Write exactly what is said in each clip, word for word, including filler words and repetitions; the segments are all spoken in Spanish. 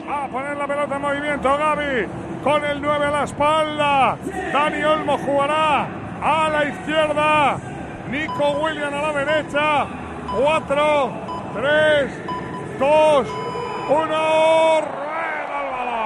a poner la pelota en movimiento. Gavi con el nueve a la espalda. Dani Olmo jugará a la izquierda. Nico Williams a la derecha. cuatro, tres, dos, uno. Rueda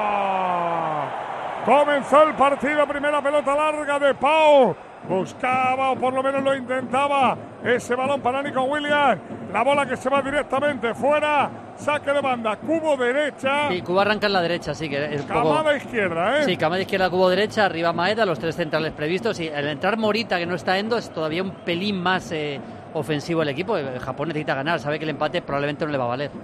el balón. Comenzó el partido. Primera pelota larga de Pau. Buscaba, o por lo menos lo intentaba, ese balón para Nico Williams. La bola que se va directamente fuera. Saque de banda, cubo derecha. Sí, cubo arranca en la derecha, sí, que es un Camada poco... izquierda, ¿eh? Sí, camada izquierda, cubo derecha, arriba Maeda, los tres centrales previstos. Y el entrar Morita, que no está Endo, es todavía un pelín más eh, ofensivo el equipo. El Japón necesita ganar, sabe que el empate probablemente no le va a valer.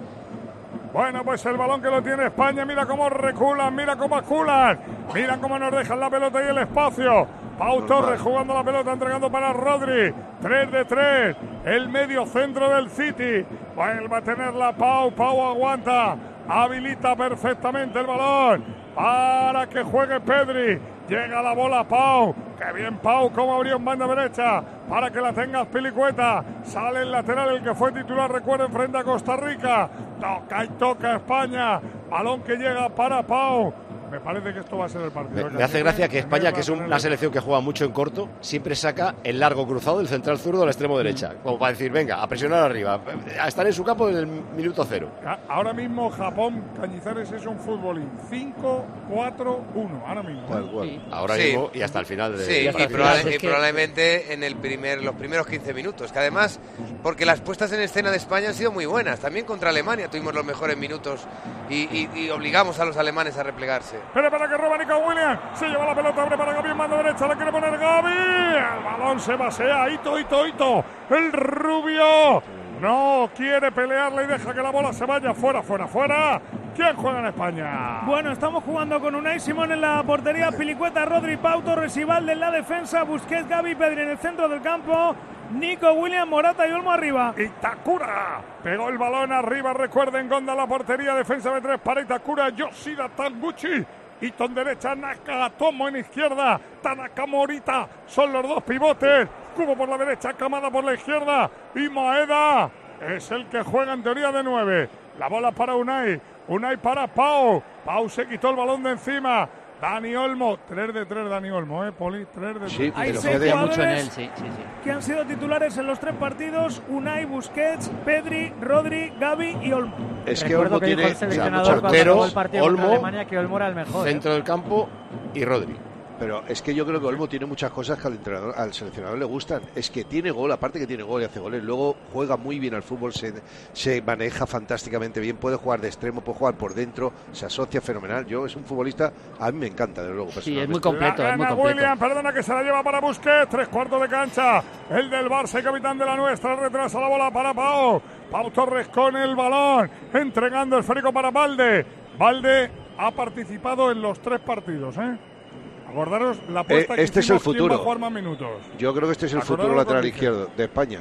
Bueno, pues el balón que lo tiene España, mira cómo reculan, mira cómo aculan, mira cómo nos dejan la pelota y el espacio. Pau Torres jugando la pelota, entregando para Rodri, tres de tres, el medio centro del City, vuelve a tenerla Pau, Pau aguanta, habilita perfectamente el balón para que juegue Pedri. Llega la bola Pau, que bien Pau, como abrió en banda derecha, para que la tenga Pilicueta, sale el lateral, el que fue titular, recuerden, frente a Costa Rica, toca y toca España, balón que llega para Pau. Me parece que esto va a ser el partido. Me, me hace gracia que España, que es una selección que juega mucho en corto, siempre saca el largo cruzado del central zurdo al extremo derecha, como para decir, venga, a presionar arriba, a estar en su campo desde el minuto cero. Ahora mismo Japón, Cañizares, es un futbolín cinco cuatro uno, ahora mismo. Tal cual. Sí. Ahora Sí. mismo y hasta el final. De, Sí, y, partido. probable, Es y que... probablemente en el primer, los primeros quince minutos, que además, porque las puestas en escena de España han sido muy buenas, también contra Alemania tuvimos los mejores minutos y, y, y obligamos a los alemanes a replegarse. Pero para que roba Nico Williams, se lleva la pelota, abre para Gavi en mano derecha, la quiere poner Gavi, el balón se basea, Ito, Ito, Ito, el rubio, no quiere pelearla y deja que la bola se vaya fuera, fuera, fuera. ¿Quién juega en España? Bueno, estamos jugando con Unai Simón en la portería, Pilicueta, Rodri, Pau Torres y Valde en la defensa, Busquets, Gavi, Pedri en el centro del campo, Nico Williams, Morata y Olmo arriba. Itakura pegó el balón arriba, recuerden, Gonda la portería, defensa de tres para Itakura, Yoshida Tanguchi, Ito en derecha, Nakatomo en izquierda, Tanaka Morita, son los dos pivotes, Cubo por la derecha, Kamada por la izquierda y Maeda es el que juega en teoría de nueve. La bola para Unai, Unai para Pau, Pau se quitó el balón de encima. Dani Olmo, tres de tres Dani Olmo, ¿eh, Poli? tres de tres. Sí, Hay pero seis fíjate, jugadores mucho en él, sí, sí, sí. que han sido titulares en los tres partidos, Unai, Busquets, Pedri, Rodri, Gavi y Olmo. Es que Recuerdo Olmo que dijo tiene el seleccionador cuando portero, acabó el partido contra Olmo, Alemania que Olmo era el mejor. centro ¿eh? del campo y Rodri. Pero es que yo creo que Olmo tiene muchas cosas que al entrenador, al seleccionador le gustan. Es que tiene gol, aparte que tiene gol y hace goles. Luego juega muy bien al fútbol, se, se maneja fantásticamente bien. Puede jugar de extremo, puede jugar por dentro, se asocia fenomenal. Yo es un futbolista, a mí me encanta, desde luego. Sí, es muy La completo, es muy gana completo. Williams, perdona que se la lleva para Busquets, tres cuartos de cancha. El del Barça y capitán de la nuestra, retrasa la bola para Pau. Pau Torres con el balón, entregando el esférico para Valde. Valde ha participado en los tres partidos, ¿eh? Acordaros la apuesta Eh, que este es hicimos, el futuro. ¿quién va a jugar más minutos? Yo creo que este es el Acordaros futuro lo lateral que dije. izquierdo de España.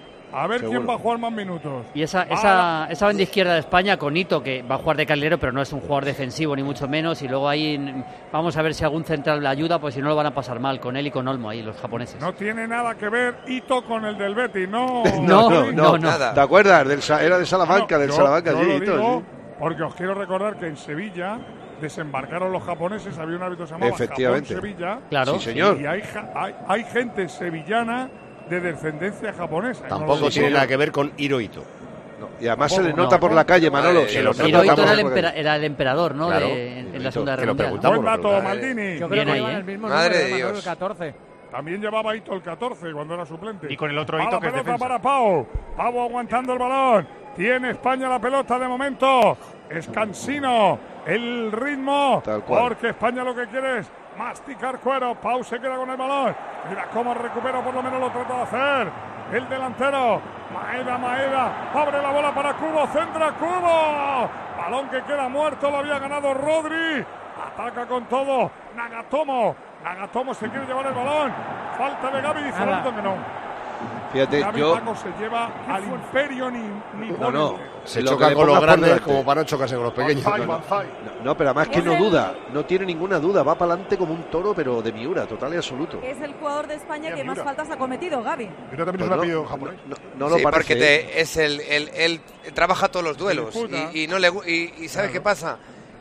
A ver Seguro. quién va a jugar más minutos. Y esa, Ah, esa, esa banda izquierda de España con Ito, que va a jugar de carrilero, pero no es un jugador defensivo, ni mucho menos. Y luego ahí mm, vamos a ver si algún central le ayuda, pues si no lo van a pasar mal con él y con Olmo ahí, los japoneses. No tiene nada que ver Ito con el del Betis, no. No, no, no, no, no. Nada. ¿Te acuerdas? Del, Sa- era de Salamanca, No, del yo- Salamanca, yo sí, lo Ito, digo sí. porque os quiero recordar que en Sevilla desembarcaron los japoneses, había un árbitro que se llamaba Efectivamente. Japón-Sevilla. Claro. Sí, señor. Y hay, ja- hay, hay gente sevillana de descendencia japonesa. No Tampoco lo tiene digo. nada que ver con Hirohito. No, y además Tampoco, se le no. nota por la calle, Manolo. Vale, se eh, lo los nota Hirohito por era la el, calle. empera- era el emperador, ¿no? Claro. De- en, en la segunda Que lo Guerra Mundial. preguntamos. Buen dato, Vale. Maldini. Yo creo Bien que ahí, llevan ¿eh? el mismo Madre número, de Manuel, Dios. catorce. También llevaba Ito el catorce cuando era suplente. Y con el otro Va Ito la que es pelota defensa. para Pau. Pau aguantando el balón. Tiene España la pelota de momento. Es cansino el ritmo. Tal cual. Porque España lo que quiere es masticar cuero. Pau se queda con el balón. Mira cómo recupera, por lo menos lo trata de hacer. El delantero. Maeda, Maeda. Abre la bola para Cubo. Centra Cubo. Balón que queda muerto. Lo había ganado Rodri. Ataca con todo. Nagatomo. Nagatomo se quiere llevar el balón. Falta de Gavi. Dice el Nada. árbitro que no. Fíjate, Gavi yo. Paco se lleva al imperio ni, ni No, no. Se Lo choca que le con los pongas por grandes delante. como para no chocarse con los pequeños. Banzai, Banzai. No, no, pero además que no duda, no tiene ninguna duda, va para adelante como un toro, pero de Miura, total y absoluto. Es el jugador de España Ya, que más Miura. faltas ha cometido, Gavi. Yo también Pues es un no, apellido no, japonés. no, no lo Sí, parece. porque ¿eh? te, es el, el, él trabaja todos los duelos disputa. y, y no le gu- y, y ¿sabes qué pasa?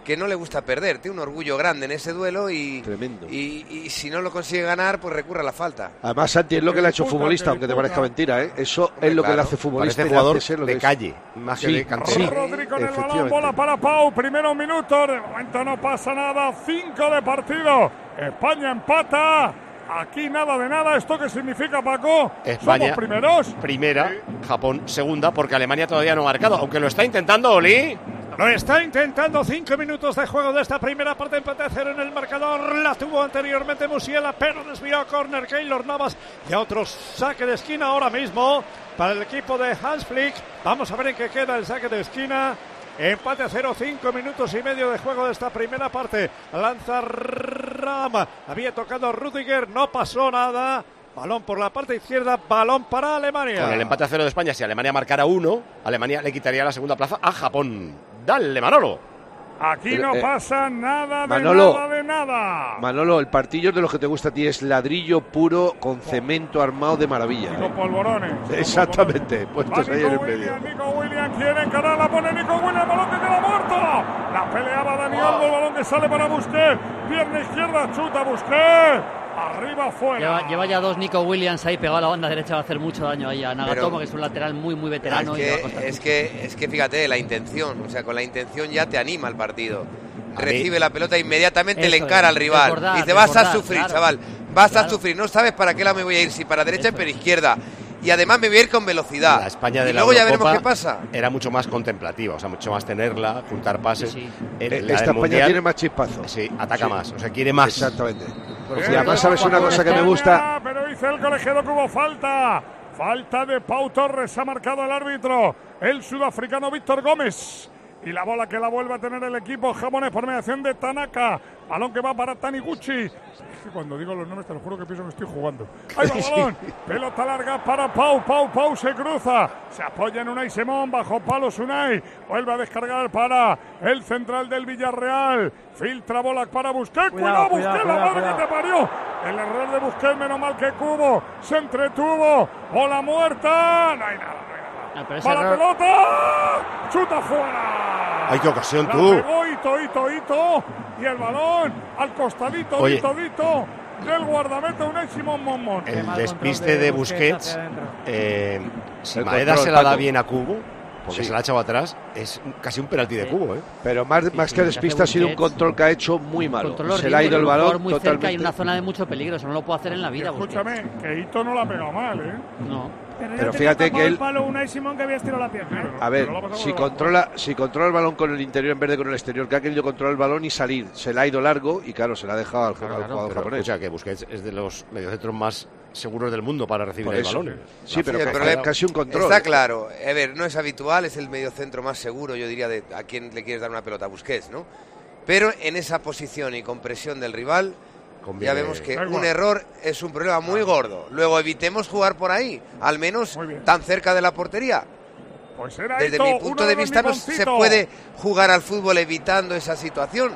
que no le gusta perder, tiene un orgullo grande en ese duelo y, Tremendo. y, y si no lo consigue ganar, pues recurre a la falta. Además, Santi, es lo que le ha hecho disputa, futbolista, que aunque te disputa. parezca mentira, ¿eh? Eso Hombre, es lo que claro. le hace futbolista. Parece y le jugador hace ser lo que de es. calle, más que Sí, de cantera. sí. Rodri con el balón, efectivamente. bola para Pau, primeros minutos, de momento no pasa nada, cinco de partido, España empata, aquí nada de nada, ¿esto qué significa, Paco? España ¿Somos primeros? primera, Japón segunda, porque Alemania todavía no ha marcado, aunque lo está intentando Oli. Lo está intentando, cinco minutos de juego de esta primera parte, empate a cero en el marcador, la tuvo anteriormente Musiala, pero desvió a córner Keylor Navas y a otro saque de esquina ahora mismo para el equipo de Hans Flick. Vamos a ver en qué queda el saque de esquina. Empate a cero, cinco minutos y medio de juego de esta primera parte. Lanza Rama, había tocado Rüdiger, no pasó nada. Balón por la parte izquierda, balón para Alemania. Con el empate a cero de España, si Alemania marcara uno, Alemania le quitaría la segunda plaza a Japón. Dale, Manolo. Aquí Pero, no eh, pasa nada de Manolo, nada de nada. Manolo, el partillo de lo que te gusta a ti es ladrillo puro con cemento armado de maravilla. Y con polvorones. y con Exactamente, polvorones. puestos Va ahí en Nico el medio. Williams, Nico Williams quiere encarar, la pone Nico Williams, balón que queda muerto. La peleaba Dani Olmo, el balón que sale para Busquets. Pierna izquierda, chuta Busquets. Arriba, fuera. Lleva, lleva ya dos Nico Williams ahí pegado a la banda derecha, va a hacer mucho daño ahí a Nagatomo, Pero- que es un lateral muy, muy veterano. Es y le va a que, costar es, mucho. que, es que fíjate, la intención, o sea, con la intención ya te anima el partido. A Recibe mí- la pelota inmediatamente, le Eso encara es, al rival. desbordar, Dice, vas a desbordar, sufrir, claro. chaval, vas Claro. a sufrir. No sabes para qué lado me voy a ir, si para derecha, Eso pero es. izquierda. Y además me voy a ir con velocidad. La España de y la luego ya veremos Eurocopa qué pasa. era mucho más contemplativa, o sea, mucho más tenerla, juntar pases. Sí, sí. En Eh, la Esta del España Mundial, tiene más chispazo. sí, ataca Sí. más, o sea, quiere más. Exactamente. Bien, Y además, ¿sabes una cosa que me España, gusta? Pero dice el colegiado que hubo falta. Falta de Pau Torres, ha marcado el árbitro, el sudafricano Víctor Gómez. Y la bola que la vuelve a tener el equipo japonés por mediación de Tanaka. Balón que va para Taniguchi. Es que cuando digo los nombres te lo juro que pienso que estoy jugando. ¡Ahí va el balón! Pelota larga para Pau. Pau, Pau se cruza. Se apoya en Unai Simón. Bajo palos Unai. Vuelve a descargar para el central del Villarreal. Filtra bola para Busquets. Cuidado, Cuidado, cuidado, Busquets, la cuidado, madre que cuidado. te parió. El error de Busquets, menos mal que Cubo se entretuvo. Bola muerta. No hay nada, no hay nada. Ah, pero ese ¡Va la error- pelota! ¡Chuta fuera! ¡Ay, qué ocasión, La tú! pegó Ito, Ito, Ito. Y el balón al costadito, Oye. Ito, Ito. Del guardameta Unai Simón Monmón. El mal despiste control de de Busquets, Busquets hacia adentro. eh, si El Maeda control, se la da Paco. bien a Cubo, porque Sí. se la ha echado atrás, es casi un penalti de Sí. Cubo, ¿eh? Pero más, más sí, que lo que despista ha hace sido un Busquets. control que ha hecho muy malo. Control Se le ha ido el horrible, un jugador balón muy totalmente. cerca y una zona de mucho peligro, eso no lo puede hacer en la vida. Escúchame, Busquets. que Ito no la ha pegado mal, ¿eh? No. Pero, ya Pero tenía fíjate tapado que el él- palo Unai Simón que había estirado la pierna. ¿eh? A ver, Pero lo ha pasado si por debajo. controla, si controla el balón con el interior en vez de con el exterior, que ha querido controlar el balón y salir, se le ha ido largo y claro, se le ha dejado al, Claro, al claro, jugador Pero japonés. escucha, que Busquets es de los mediocentros más seguros del mundo para recibir Por el eso. balón. Sí, pero Sí, el ca- problema- casi un control. Está claro. A ver, no es habitual, es el mediocentro más seguro, yo diría, de a quien le quieres dar una pelota a Busquets, ¿no? Pero en esa posición y con presión del rival, Conviene- ya vemos que Da igual. un error es un problema muy gordo. Luego evitemos jugar por ahí, al menos Muy bien. tan cerca de la portería. Pues era Desde Ito, mi uno punto de los vista no se niponcitos. puede jugar al fútbol evitando esa situación.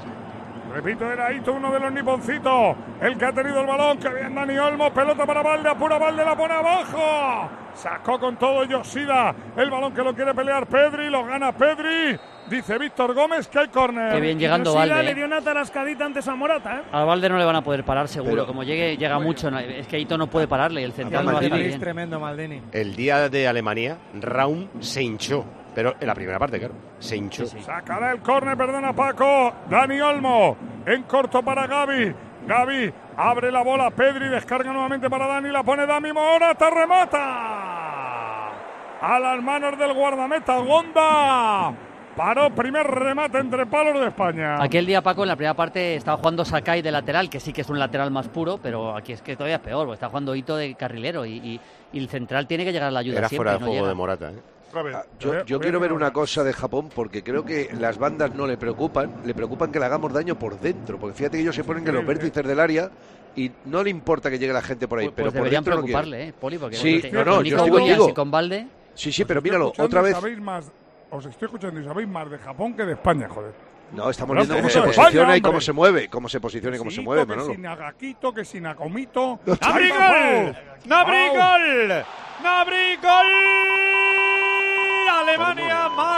Repito, era Ito, uno de los niponcitos. El que ha tenido el balón, que bien Dani Olmo. Pelota para Valde, apura Valde, la pone abajo. Sacó con todo Yoshida. El balón que lo quiere pelear Pedri, lo gana Pedri. Dice Víctor Gómez que hay córner. Qué bien llegando Yoshida Valde. le ¿eh? dio una tarascadita antes a Morata, ¿eh? A Valde no le van a poder parar seguro, Pero- como llegue llega mucho. no- Es que Ito no puede pararle y el central no va a Maldini. estar Es bien. tremendo, Maldini. El día de Alemania, Raum se hinchó, pero en la primera parte, claro, se hinchó. Sí, sí. Sacará el córner, perdona Paco. Dani Olmo en corto para Gavi. Gavi abre la bola, Pedri descarga nuevamente para Dani, la pone Dami Morata, remata. A las manos del guardameta Gonda. Paró primer remate entre palos de España. Aquel día, Paco, en la primera parte estaba jugando Sakai de lateral, que sí que es un lateral más puro, pero aquí es que todavía es peor, porque está jugando Ito de carrilero y, y- y el central tiene que llegar a la ayuda Era siempre. fuera de y no juego llega. de Morata, ¿eh? Otra vez. Ah, Voy Yo, a- yo voy a quiero ver hacer una cosa de Japón porque creo que las bandas no le preocupan, le preocupan que le hagamos daño por dentro, porque fíjate que ellos se ponen en los vértices del área y no le importa que llegue la gente por ahí, Pues, pero pues por deberían dentro no quiere. preocuparle, ¿eh, Poli? Porque Sí, con- no, no, con yo Nico estoy Williams contigo. y con Valde. Sí, sí, Os pero estoy míralo, escuchando otra y vez. sabéis más, os estoy escuchando y sabéis más de Japón que de España, joder. No, estamos No, viendo que cómo no se es posiciona España, y cómo hombre. se mueve, cómo se posiciona y cómo se Sí, mueve, que Manolo. sin Agaquito, que sin Acomito. ¡Nabri ¡Ahí va gol! Pau! ¡Nabri Pau. gol! ¡Nabri gol! Alemania marca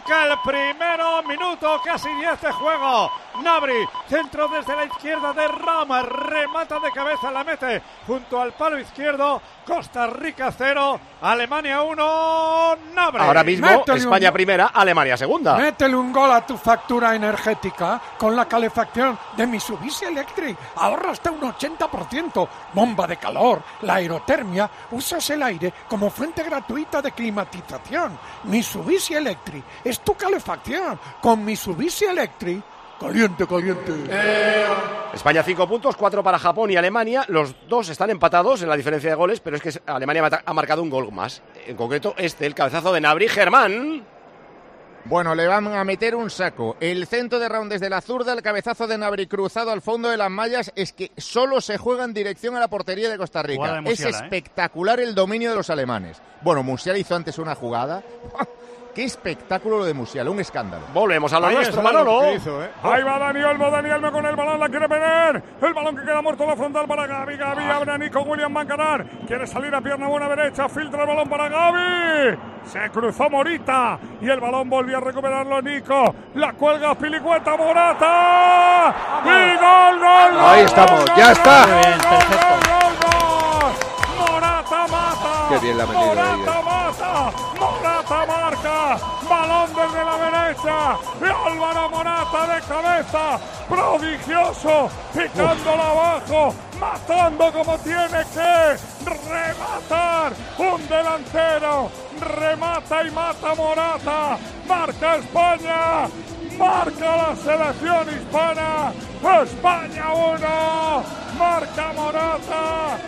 arranca el primero minuto, casi diez de juego. Gnabry, centro desde la izquierda de Rama, remata de cabeza, la mete junto al palo izquierdo. Costa Rica cero, Alemania uno, Gnabry. Ahora mismo Métele España un... primera, Alemania segunda. Métele un gol a tu factura energética con la calefacción de Mitsubishi Electric. Ahorra hasta un ochenta por ciento. Bomba de calor, la aerotermia. Usas el aire como fuente gratuita de climatización. Mitsubishi Electric es tu calefacción. Con Mitsubishi Electric. Caliente, caliente. Eh... España cinco puntos, cuatro para Japón y Alemania. Los dos están empatados en la diferencia de goles, pero es que Alemania ha marcado un gol más. En concreto, este, el cabezazo de Gnabry. Germán. Bueno, le van a meter un saco. El centro de Raúl desde la zurda, el cabezazo de Gnabry cruzado al fondo de las mallas. Es que solo se juega en dirección a la portería de Costa Rica. De Musiala, es ¿eh? espectacular el dominio de los alemanes. Bueno, Musiala hizo antes una jugada. ¡Qué espectáculo lo de Musiala! Un escándalo. Volvemos a lo nuestro, Manolo. Hizo, ¿eh? Ahí va Dani Olmo, Dani Olmo con el balón, la quiere pegar. El balón que queda muerto, la frontal para Gaby. Gaby Ah. abre a Nico Williams, va a ganar. Quiere salir a pierna buena derecha, filtra el balón para Gaby. Se cruzó Morita y el balón volvió a recuperarlo Nico. La cuelga Pilicueta, Morata. ¡Y gol, gol, gol! Ahí estamos, gol, ya gol, está. gol, Muy bien, gol, perfecto. gol, gol. Morata mata. Qué bien la ha metido Morata ahí, eh. mata. Morata marca. Balón desde la derecha. Y Álvaro Morata de cabeza. Prodigioso. Picándolo abajo. Matando como tiene que rematar. Un delantero. Remata y mata Morata. Marca España. Marca la selección hispana. España uno. Marca Morata.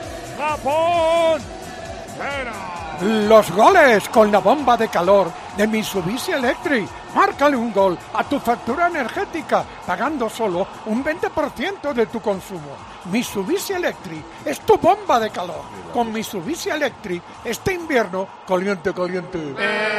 Japón cero. Los goles con la bomba de calor de Mitsubishi Electric. Márcale un gol a tu factura energética pagando solo un veinte por ciento de tu consumo. Mitsubishi Electric es tu bomba de calor. Con Mitsubishi Electric este invierno caliente, caliente.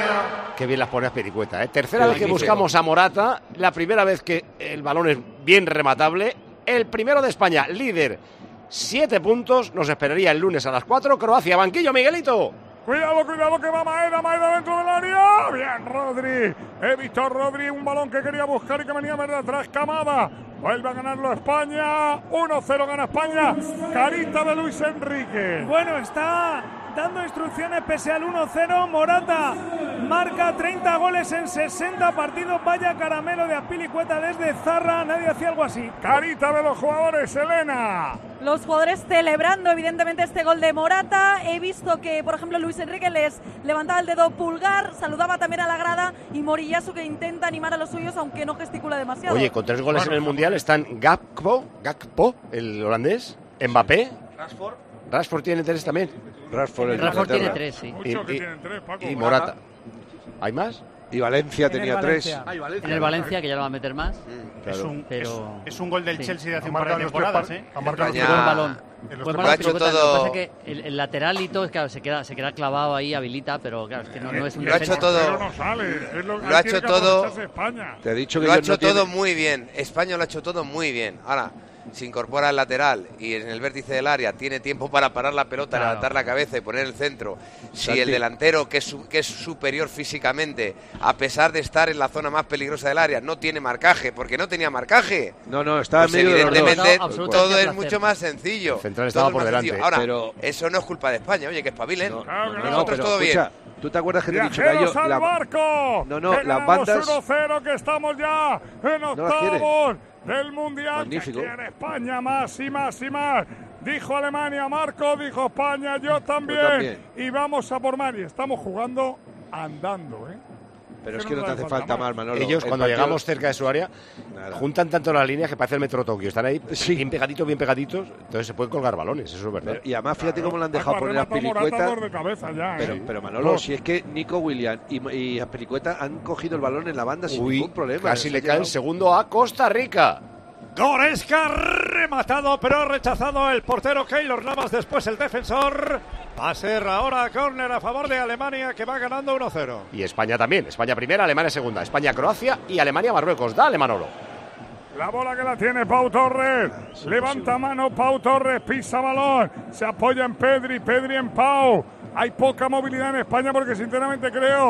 Qué bien las pone a Piricueta, ¿eh? Tercera Qué vez que magnífico. buscamos a Morata, la primera vez que el balón es bien rematable. El primero de España, líder, siete puntos. Nos esperaría el lunes a las cuatro. Croacia, banquillo, Miguelito. Cuidado, cuidado que va Maeda, Maeda dentro del área. Bien, Rodri. He visto a Rodri, un balón que quería buscar y que venía de atrás. Camada. Vuelve a ganarlo España. uno cero gana España. Carita de Luis Enrique. Bueno, está dando instrucciones pese al uno cero. Morata marca treinta goles en sesenta partidos. Vaya caramelo de Azpilicueta desde Zarra. Nadie hacía algo así. Carita de los jugadores, Elena. Los jugadores celebrando evidentemente este gol de Morata. He visto que, por ejemplo, Luis Enrique les levantaba el dedo pulgar, saludaba también a la grada, y Moriyasu que intenta animar a los suyos aunque no gesticula demasiado. Oye, con tres goles en el Mundial están Gakpo, Gakpo, el holandés, Mbappé. Rashford. Rashford tiene tres también. Rashford, el de Rashford tiene Inglaterra. tres, sí. Mucho Y- que y- tienen tres, Paco. Y Morata. ¿Hay más? Y Valencia En el tenía Valencia. tres. Ah, y Valencia. En el Valencia, que ya lo va a meter más. Claro. Es, un, Pero- es, es un gol del sí. Chelsea de hace Ha un par de marcado los tres temporadas, par- ¿eh? ha marcado los España- tres- Buen balón. en los Buen tres- Lo ha balón, hecho Pilicueta. todo- Lo que pasa es que el, el lateral y todo, claro, se queda, se queda clavado ahí, habilita, pero claro, es que no, no es un Lo ha defensa. hecho todo. Pero no sale. Es lo, Lo ahí ha tiene hecho que todo- aprovecharse España. Te he dicho que Lo ha ellos hecho no todo tienen- muy bien. España lo ha hecho todo muy bien. Ahora, se incorpora el lateral y en el vértice del área tiene tiempo para parar la pelota, Claro. levantar la cabeza y poner el centro. Si Santi. el delantero, que es, su- que es superior físicamente, a pesar de estar en la zona más peligrosa del área, no tiene marcaje, porque no tenía marcaje, No, no, estaba pues en medio de los dos. evidentemente No, absolutamente todo es placer. mucho más sencillo. El central Todo estaba es por más delante, sencillo. Ahora, pero- eso no es culpa de España, oye, que espabilen. No, Claro que no, no, no, Nosotros pero todo bien. escucha, ¿tú te acuerdas que te he dicho que Viajeros hay al la- barco. No, no, que las ganamos bandas- uno cero, que estamos ya en las octavos del Mundial. Magnífico. Que quiere España más y más y más. Dijo Alemania, Marco, dijo España, yo también. Yo también. Y vamos a por más. Y estamos jugando andando, ¿eh. Pero es que que no no te nos hace hace falta falta más. más, Manolo. Ellos, El cuando partido- llegamos cerca de su área, Nada. juntan tanto las líneas que parece el Metro Tokio. Están ahí Sí. bien pegaditos, bien pegaditos. Entonces se pueden colgar balones, eso es verdad. Pero- y además, fíjate cómo le han Paco, dejado ha poner a rematado Morata Pilicueta. dos de cabeza ya, Pero, ¿eh? pero Manolo, Dos. si es que Nico Williams y, y Azpilicueta han cogido el balón en la banda sin Uy, ningún problema. casi Se le ha cae el llegado- segundo a Costa Rica. Goretzka rematado, pero rechazado el portero Keylor Navas, después el defensor. Va a ser ahora córner a favor de Alemania, que va ganando uno cero. Y España también. España primera, Alemania segunda. España, Croacia y Alemania, Marruecos. Dale, Manolo. La bola que la tiene Pau Torres. Levanta mano Pau Torres, pisa balón. Se apoya en Pedri, Pedri en Pau. Hay poca movilidad en España porque sinceramente creo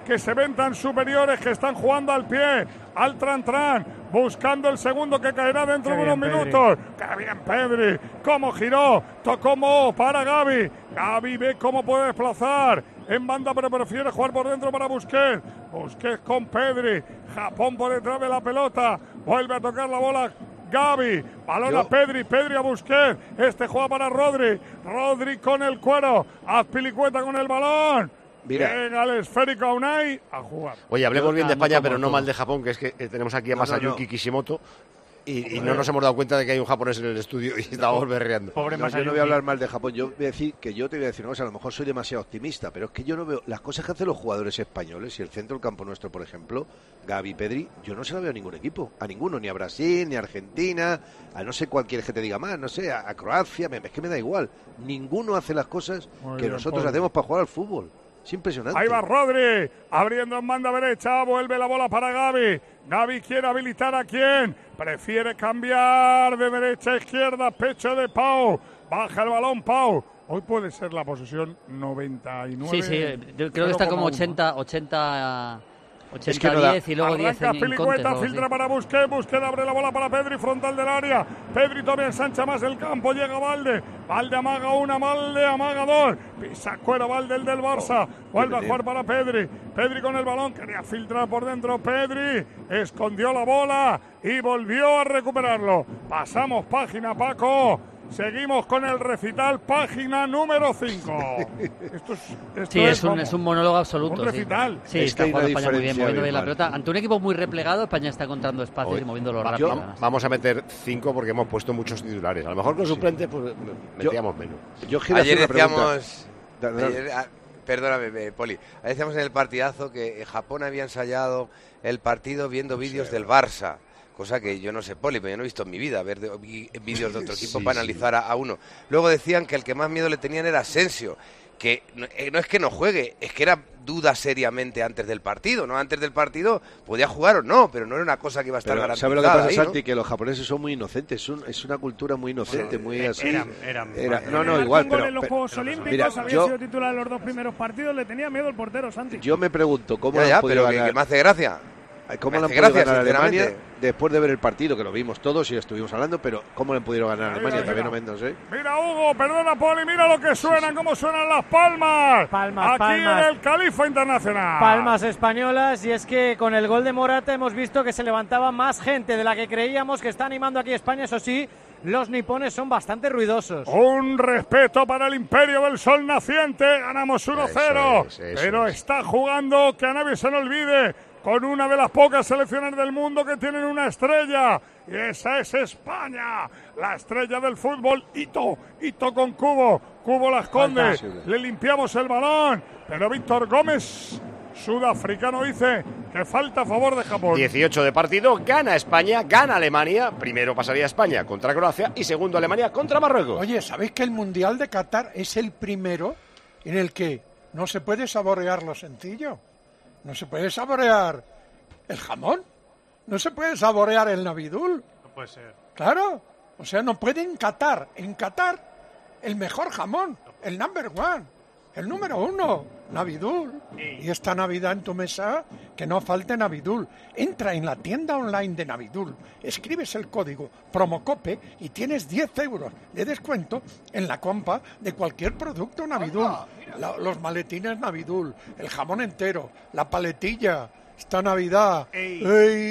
que se ven tan superiores, que están jugando al pie, al tran-tran, buscando el segundo que caerá dentro Qué de unos bien, minutos. ¡Qué bien, Pedri! ¡Cómo giró! Tocó Mo para Gavi. Gavi ve cómo puede desplazar en banda, pero prefiere jugar por dentro para Busquets. Busquets con Pedri. Japón por detrás de la pelota. Vuelve a tocar la bola Gavi, balón Yo. a Pedri, Pedri a Busquets, este juega para Rodri, Rodri con el cuero, Azpilicueta con el balón. Mira. Llega el esférico a Unai a jugar. Oye, hablemos Yo- bien de ah, muy España, pero cómodo no mal todo. de Japón, que es que eh, tenemos aquí a No, no, Masayuki no. Kishimoto y, y no nos hemos dado cuenta de que hay un japonés en el estudio y estamos berreando. Pobre No, yo Masayuki. no voy a hablar mal de Japón. Yo voy a decir que yo te voy a decir una cosa. A lo mejor soy demasiado optimista, pero es que yo no veo las cosas que hacen los jugadores españoles y el centro del campo nuestro, por ejemplo, Gavi, Pedri. Yo no se la veo a ningún equipo, a ninguno, ni a Brasil, ni a Argentina, a no sé cuál quieres que te diga más, no sé, a, a Croacia. Me, es que me da igual. Ninguno hace las cosas Muy que bien, nosotros Paul. hacemos para jugar al fútbol. Es impresionante. Ahí va Rodri, abriendo en banda derecha, vuelve la bola para Gavi. Gavi quiere habilitar a quién, prefiere cambiar de derecha a izquierda, pecho de Pau, baja el balón Pau. Hoy puede ser la posesión noventa y nueve. Sí, sí, yo creo que está como ochenta, ochenta, Es que no ochenta da- diez y luego diez Arranca en, en contra. Pilicueta, luego, sí. filtra para Busquets, Busquets abre la bola para Pedri, frontal del área. Pedri todavía ensancha más el campo, llega Valde. Valde amaga una, Valde amaga dos. Pisa cuero Valde, el del Barça. Vuelve a jugar para Pedri. Pedri con el balón, quería filtrar por dentro. Pedri escondió la bola y volvió a recuperarlo. Pasamos página, Paco. Seguimos con el recital, página número cinco. Esto es, esto Sí, es un, vamos, es un monólogo absoluto. un sí. recital. Sí, Es que está hay una jugando España muy bien, diferencia moviendo bien la abismal. pelota. Ante un equipo muy replegado, España está encontrando espacios Hoy- y moviéndolo Va- rápido. yo- además. vamos a meter cinco porque hemos puesto muchos titulares. A lo mejor con suplentes pues, metíamos menos. Yo quiero hacer Ayer una pregunta. decíamos, Da- da- ayer, ah, perdóname, eh, Poli, ayer decíamos en el partidazo que eh, Japón había ensayado el partido viendo vídeos del Barça, cosa que yo no sé, Poli, pero yo no he visto en mi vida ver de- vi- vídeos de otro equipo Sí, para sí. analizar a, a uno. Luego decían que el que más miedo le tenían era Asensio, que no, eh, no es que no juegue, es que era duda seriamente antes del partido, ¿no? Antes del partido podía jugar o no, pero no era una cosa que iba a estar Pero, garantizada. ¿sabe lo que pasa, ahí, ¿no? Santi? Que los japoneses son muy inocentes. Es, un- es una cultura muy inocente, muy así. Eran, eran. Era- no, no, Marcó igual, un gol pero, en los pero- Juegos pero- Olímpicos, mira, había yo, sido titular en los dos primeros partidos, le tenía miedo el portero, Santi. yo me pregunto cómo Ya, han ya, podido pero que, ganar, que me hace gracia. cómo me le han hace podido gracia, ganar a Alemania sinceramente. después de ver el partido, que lo vimos todos y estuvimos hablando, pero cómo le han podido ganar a Ahí, Alemania, ahí, también mira. no menos, ¿eh? Mira Hugo, perdona Poli, mira lo que suenan, cómo suenan las palmas. Palmas, Aquí palmas. en el Califa Internacional. Palmas españolas, y es que con el gol de Morata hemos visto que se levantaba más gente de la que creíamos, que está animando aquí España. Eso sí, los nipones son bastante ruidosos. Un respeto para el imperio del sol naciente. Ganamos uno cero. Eso es, eso Pero es. está jugando, que a nadie se le olvide, con una de las pocas selecciones del mundo que tienen una estrella. Y esa es España, la estrella del fútbol. Hito, Hito con Cubo. Cubo la esconde. Falta. Le limpiamos el balón. Pero Víctor Gómez, sudafricano, dice que falta a favor de Japón. dieciocho de partido, gana España, gana Alemania. Primero pasaría España contra Croacia y segundo Alemania contra Marruecos. Oye, ¿sabéis que el Mundial de Qatar es el primero en el que no se puede saborear lo sencillo? No se puede saborear el jamón. No se puede saborear el navidul. No puede ser. Claro. O sea, no puede en Qatar. En Qatar, el mejor jamón. El number one. El número uno. Navidul. Y esta Navidad en tu mesa, que no falte Navidul. Entra en la tienda online de Navidul, escribes el código Promocope y tienes diez euros de descuento en la compra de cualquier producto Navidul. La- los maletines Navidul, el jamón entero, la paletilla. Esta Navidad. Ey.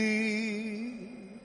¡Ey!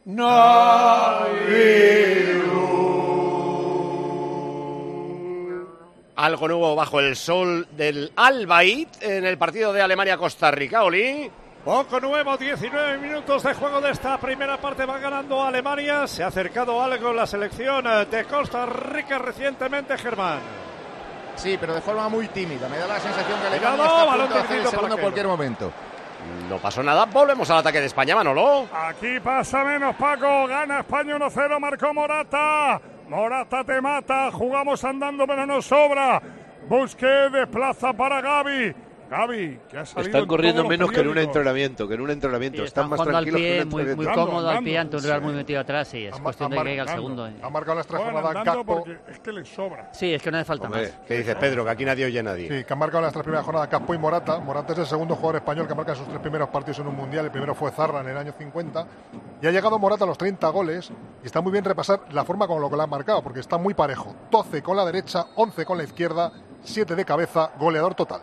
Algo nuevo bajo el sol del Al-Bayt en el partido de Alemania-Costa Rica, Oli. Poco nuevo, diecinueve minutos de juego de esta primera parte, va ganando Alemania. Se ha acercado algo la selección de Costa Rica recientemente, Germán. Sí, pero de forma muy tímida. Me da la sensación que Cuidado, Alemania está a balón punto de hacer el dividido para segundo en Keno. cualquier momento. No pasó nada, volvemos al ataque de España, Manolo. Aquí pasa menos, Paco. Gana España uno cero, marcó Morata. Morata te mata. Jugamos andando, pero no sobra. Busquets desplaza para Gavi. Gavi, que ha salido Están en corriendo todos los menos que en un periódicos. entrenamiento, que en un entrenamiento. Sí, están, están más jugando al tranquilos que pie, en un muy, muy entrenamiento. cómodo al pie, andando, ante un rival sí. muy metido atrás, sí, es Han- cuestión han de que caiga el marcando. segundo. eh. Ha marcado las tres Juegan jornadas andando Gakpo. porque es que les sobra. Sí, es que no hace falta Hombre, más. ¿Qué dice Pedro? Que aquí nadie oye a nadie. Sí, que han marcado las tres primeras jornadas Gakpo y Morata. Morata es el segundo jugador español que marca sus tres primeros partidos en un mundial. El primero fue Zarra en el año cincuenta. Y ha llegado Morata a los treinta goles. Y está muy bien repasar la forma con lo que lo han marcado, porque está muy parejo. doce con la derecha, once con la izquierda, siete de cabeza, goleador total.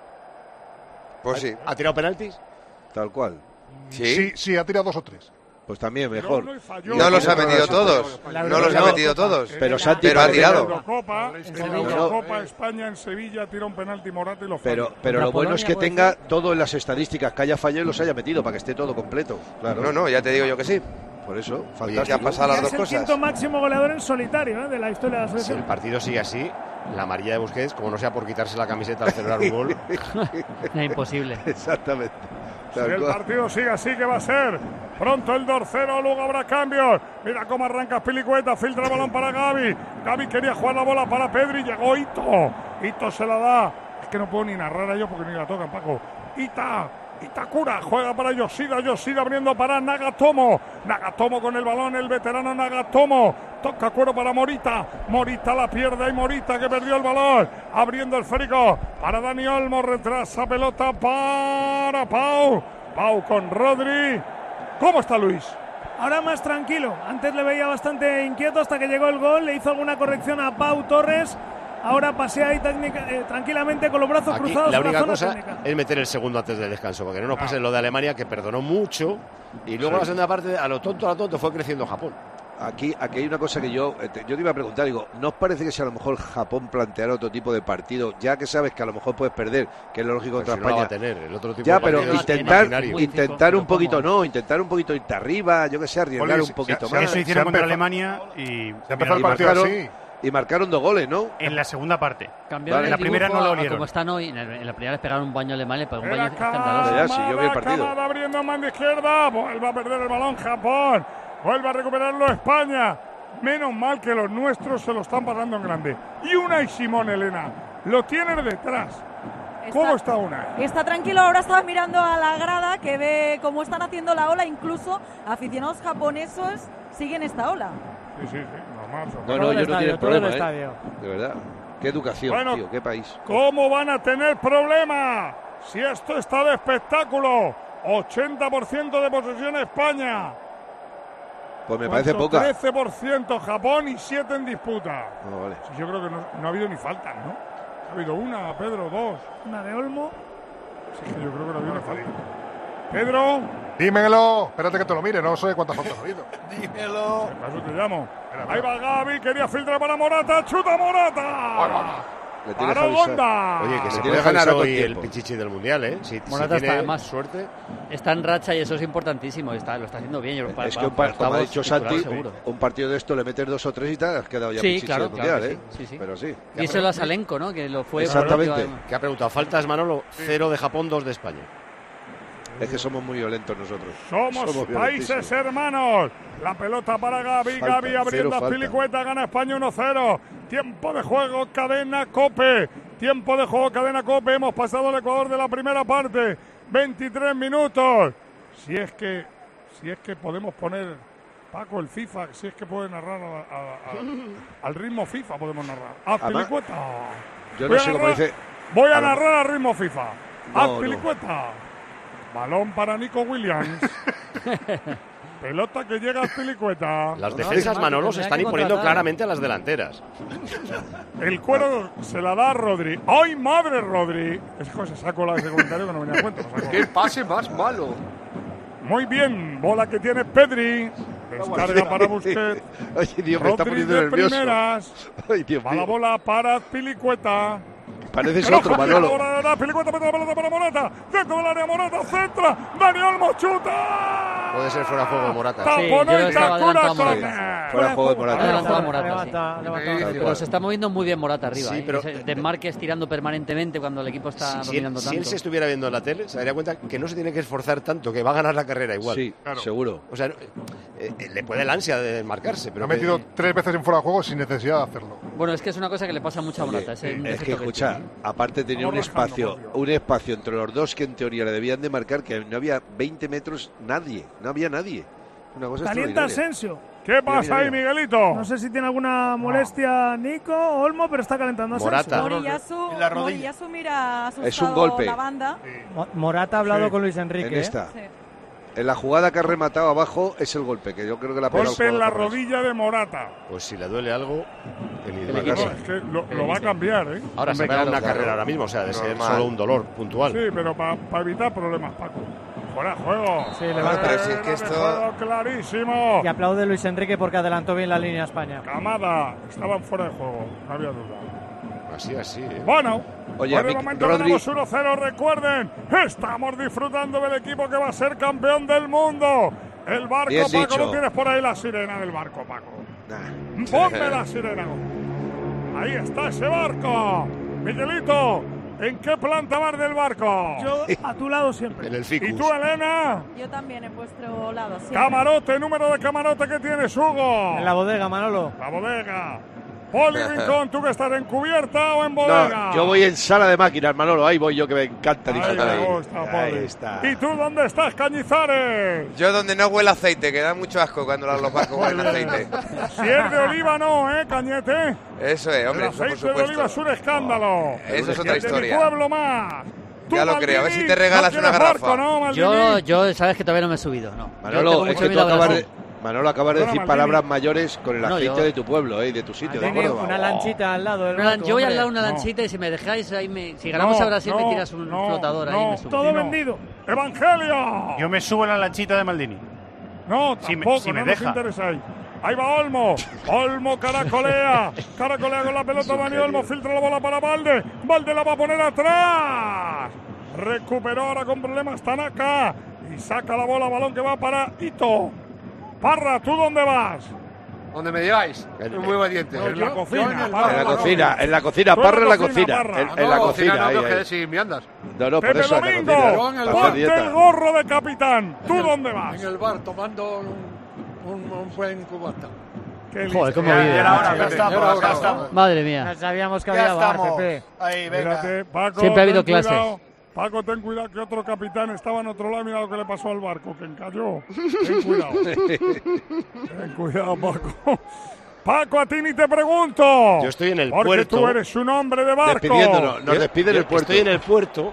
Pues sí. ¿Ha tirado penaltis? Tal cual. Sí. Sí, sí, ha tirado dos o tres. Pues también, Pero mejor. no falló. No los ha Pero metido no, todos. La No los ha Eurocopa. metido todos. Pero Santi Pero ha parece- En la tirado. Eurocopa, en la Sevilla. Eurocopa España en Sevilla tira un penalti Morata y lo falla. Pero, pero Contra lo bueno es Polonia que puede tenga ser. todo en las estadísticas, que haya fallado y los haya metido para que esté todo completo. Claro. No, no, ya te digo yo que sí. Por eso, Ya fantástico. han pasado las es dos el cosas. quinto máximo goleador en solitario ¿eh? de la historia de la Si selección. el partido sigue así, la amarilla de Busquets, como no sea por quitarse la camiseta al celebrar un gol, Es imposible. Exactamente. Si Tal el cual. partido sigue así, que va a ser pronto el dos cero, luego habrá cambios. Mira cómo arranca Pilicueta, filtra el balón para Gavi. Gavi quería jugar la bola para Pedri, llegó Ito. Ito se la da. Es que no puedo ni narrar a ellos porque ni la tocan, Paco. Ita. Itakura juega para Yoshida, Yoshida abriendo para Nagatomo. Nagatomo con el balón, el veterano Nagatomo. Toca cuero para Morita. Morita la pierde y Morita que perdió el balón. Abriendo el férico para Dani Olmo. Retrasa pelota para Pau. Pau con Rodri. ¿Cómo está Luis? Ahora más tranquilo. Antes le veía bastante inquieto hasta que llegó el gol. Le hizo alguna corrección a Pau Torres. Ahora pasea ahí técnica, eh, tranquilamente con los brazos aquí cruzados la en la única zona cosa técnica. es meter el segundo antes del descanso, porque no nos pase lo de Alemania, que perdonó mucho, y luego la segunda parte, a lo tonto, a lo tonto, fue creciendo Japón. Aquí, aquí hay una cosa que yo, eh, te- yo te iba a preguntar, digo, ¿no os parece que si a lo mejor Japón planteara otro tipo de partido, ya que sabes que a lo mejor puedes perder, que es lo lógico Pero contra si no la va a España? tener, el otro tipo Ya, de pero partido es intentar, imaginario. intentar Muy un poquito, cómodo. no, intentar un poquito irte arriba, yo que sé, arriesgar Oli, un se- poquito se- más. se- Eso se hicieron ha contra empezado- Alemania y Se ha empezado el Y partido marcaron, así. y marcaron dos goles, ¿no? en la segunda parte. Cambiaron Vale. el En la primera dibujo no lo a- a olieron. como están hoy. En, el- en la primera les pegaron un baño alemán, le pegó un Era baño escandaloso. Ya, sí, yo vi el partido. Kamada abriendo en mano izquierda. Vuelve a perder el balón Japón. Vuelve a recuperarlo España. Menos mal que los nuestros se lo están pasando en grande. Y Unai Simón, Elena, lo tiene detrás. ¿Cómo está Unai? Está tranquilo, ahora está mirando a la grada que ve cómo están haciendo la ola. Incluso aficionados japoneses siguen esta ola. Sí, sí, sí, normal. No, Todo no, el yo no estadio, tiene todo el problema, ¿eh? estadio. De verdad. Qué educación, Bueno, tío, qué país. ¿Cómo van a tener problemas si esto está de espectáculo? ochenta por ciento de posesión España. Pues me parece ¿Cuánto? poca. trece por ciento Japón y siete en disputa. No, vale. Sí, yo creo que no, no ha habido ni faltas, ¿no? Ha habido una, Pedro, dos. Una de Olmo. Sí, yo creo que no ha habido ni falta. Pedro, Dímelo. Espérate que te lo mire, no sé cuántas faltas ha habido. Dímelo. para eso te llamo. Ahí va Gavi, quería filtrar para Morata, chuta Morata. Le tiene Para que avisar. Gonda. Oye, que se Le puede tiene ganar avisado con hoy el tiempo. pichichi del Mundial, ¿eh? Si, si Morata tiene está más suerte. Está en racha y eso es importantísimo. Está, lo está haciendo bien. Yo, para- Es que un para par- como ha octavos, dicho titular Santi, seguro. un partido de esto le metes dos o tres y te has quedado ya Sí, pichichi claro, del mundial, claro que ¿eh? sí, sí, sí. Pero sí. Y eso lo a Salenko, ¿no? Que lo fue. Exactamente. ¿Qué ha preguntado? Faltas, Manolo, cero de Japón, dos de España. Es que somos muy violentos nosotros. Somos, países violentísimos. hermanos. La pelota para Gavi. Falta, Gavi abriendo cero a falta. Pilicueta. Gana España uno cero. Tiempo de juego, cadena Cope. Tiempo de juego, cadena Cope. Hemos pasado al Ecuador de la primera parte. veintitrés minutos. Si es que, si es que podemos poner, Paco, el FIFA, si es que puede narrar a- a- a- al ritmo FIFA, podemos narrar. Haz Además, Pilicueta. Yo Voy no a sé cómo narrar- dice. Voy a a lo- narrar al ritmo FIFA. No, Haz no. Pilicueta. Balón para Nico Williams. Pelota que llega a Pilicueta. Las No, defensas, además, Manolo, se tendrá están que imponiendo contratar. claramente a las delanteras. El cuero se la da a Rodri. ¡Ay, madre, Rodri! Es que se sacó la de ese comentario que no venía a cuento. lo sacó. ¡Qué pase más malo! Muy bien. Bola que tiene Pedri. Descarga para Busquets. Ay, Dios, me está Rodri poniendo de nervioso. primeras. Ay, Dios Va la mío. bola para Pilicueta. Pareces Pero otro, ojo, Manolo. ahora la Pilicueta mete la pelota para Morata. Dentro del área Morata, centra. Dani Olmo chuta. Puede ser fuera de juego de Morata. Sí, yo Taponó creo y que estaba Takura adelantado con- Morata. Fuera de juego de Morata. Adelantado a Morata, sí. Levanta, levanta. Tal Pero cual. se está moviendo muy bien Morata arriba. Sí, ¿eh? pero- Ese desmarques tirando permanentemente cuando el equipo está Si, si él, dominando si tanto. él se estuviera viendo en la tele, se daría cuenta que no se tiene que esforzar tanto, que va a ganar la carrera igual. Sí, seguro. O sea, eh, eh, le puede el ansia de marcarse, pero Ha que- metido tres veces en fuera de juego sin necesidad de hacerlo. Bueno, es que es una cosa que le pasa mucho a Morata. Oye, Es, un es que, defecto escucha, tiene. aparte tenía un Vamos bajando, espacio, por Dios. un espacio entre los dos que en teoría le debían de marcar, que no había veinte metros nadie, no había nadie. Una cosa Calienta extraordinaria. Asensio. ¿Qué pasa ahí, mira. Miguelito? No sé si tiene alguna molestia Nico Olmo, pero está calentando Asensio. Morata. Moriyasu, En la rodilla. Moriyasu mira asustado Es un golpe. la banda. Mo- Morata ha hablado Sí. con Luis Enrique. En ¿eh? esta. Sí. En la jugada que ha rematado abajo es el golpe, que yo creo que la ha pegado Golpe el en la jugador japonés. rodilla de Morata. Pues si le duele algo, el le No, quite. es que lo, lo va a cambiar, ¿eh? Ahora se Hombre, pega claro, una claro. carrera ahora mismo, o sea, de ser Normal. solo un dolor puntual. Sí, pero para evitar problemas, Paco. Fuera de juego. Sí, le va a- Pero si es que Fuera de esto- juego clarísimo. Y aplaude Luis Enrique porque adelantó bien la línea a España. Camada, estaban fuera de juego, no había duda. Así, así. ¿eh? Bueno, Oye, por el Mick- momento Rodri- ganamos uno cero, recuerden, estamos disfrutando del equipo que va a ser campeón del mundo. El barco, Bien Paco, dicho. no tienes por ahí la sirena del barco, Paco. Nah. Ponme la sirena. Ahí está ese barco. Miguelito, ¿en qué planta vas del barco? Yo a tu lado siempre. En el ¿Y ficus. tú, Elena? Yo también en vuestro lado. siempre. Camarote, número de camarote que tienes, Hugo. En la bodega, Manolo. La bodega. Poli Rincón, ¿tú que estás en cubierta o en bodega? No, yo voy en sala de máquinas, Manolo. Ahí voy yo, que me encanta Ahí disfrutar me ahí. gusta, Ahí Poli. está. ¿Y tú dónde estás, Cañizares? Yo donde no huele aceite, que da mucho asco cuando los barcos huelen aceite. Si es de oliva, no, ¿eh, Cañete? Eso es, hombre, El eso por aceite de oliva es supuesto. un escándalo. Eso es Y otra el de mi historia. pueblo más. Tú, Ya lo creo, a ver Maldini, si te regalas ¿no una tienes garrafa. barco, no, Maldini? Yo, yo, sabes que todavía no me he subido, no. Yo Manolo, tengo es mucho que tú miedo a acabas las- de, Manolo acabas de Perdona, decir Maldini. palabras mayores con el No, aceite yo- de tu pueblo, eh, de tu sitio, ¿de Tiene acuerdo? una lanchita al lado del Una lan- barco, yo voy al hombre. lado de una No. lanchita y si me dejáis ahí, me, si ganamos No, a Brasil, no, me tiras un no, flotador ahí no. y me subo. Todo No. vendido. ¡Evangelio! Yo me subo en la lanchita de Maldini. No, Si me- tampoco, si me no deja. nos interesa ahí. Ahí va Olmo. Olmo caracolea. Caracolea con la pelota. Dani Olmo filtra la bola para Valde. Valde la va a poner atrás. Recuperó ahora con problemas Tanaka. Y saca la bola, balón que va para Ito. Parra, ¿tú dónde vas? ¿Dónde me lleváis? Soy muy valiente. En la cocina. yo en el Parra, En la no. cocina, en la cocina, Tú Parra en la cocina, cocina. Parra. En, Ah, en la No, cocina, no, ahí, tengo que ahí. decir, me andas. No, no, por Pepe eso en la Domingo, cocina. Yo en el para hacer bar. ponte el dieta. gorro de capitán. ¿Tú dónde vas? En el bar tomando un, un, un buen cubata. Qué Joder, listo. cómo Ya, vive. ya era hora, macho. acá estamos, acá estamos. Madre mía. Ya sabíamos que Ya había bar, estamos. Pepe. Ahí, venga. Espérate, Paco, Siempre ha habido ten clases. cuidado. Paco, ten cuidado que otro capitán estaba en otro lado. Mira lo que le pasó al barco, que encalló. Ten cuidado. Ten cuidado, Paco. Paco, a ti ni te pregunto. Yo estoy en el porque puerto. tú eres un hombre de barco. Despidiéndonos, nos Yo- despide en yo el puerto. Estoy en el puerto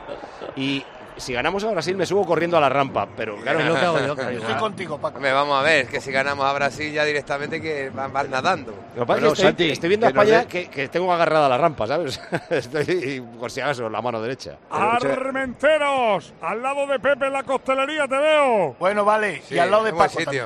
y si ganamos a Brasil me subo corriendo a la rampa, pero claro, Pero lo que hago yo, claro. Estoy contigo, Paco. Hombre, vamos a ver, que si ganamos a Brasil ya directamente que van, van nadando. Lo que pasa es Bueno, que estoy, Santi, estoy viendo a que nos España dé- que, que tengo agarrada la rampa, ¿sabes? Estoy, por si acaso, la mano derecha. Armenteros, al lado de Pepe en la costelería te veo. Bueno, vale. Sí, y al lado de es buen Paco sitio.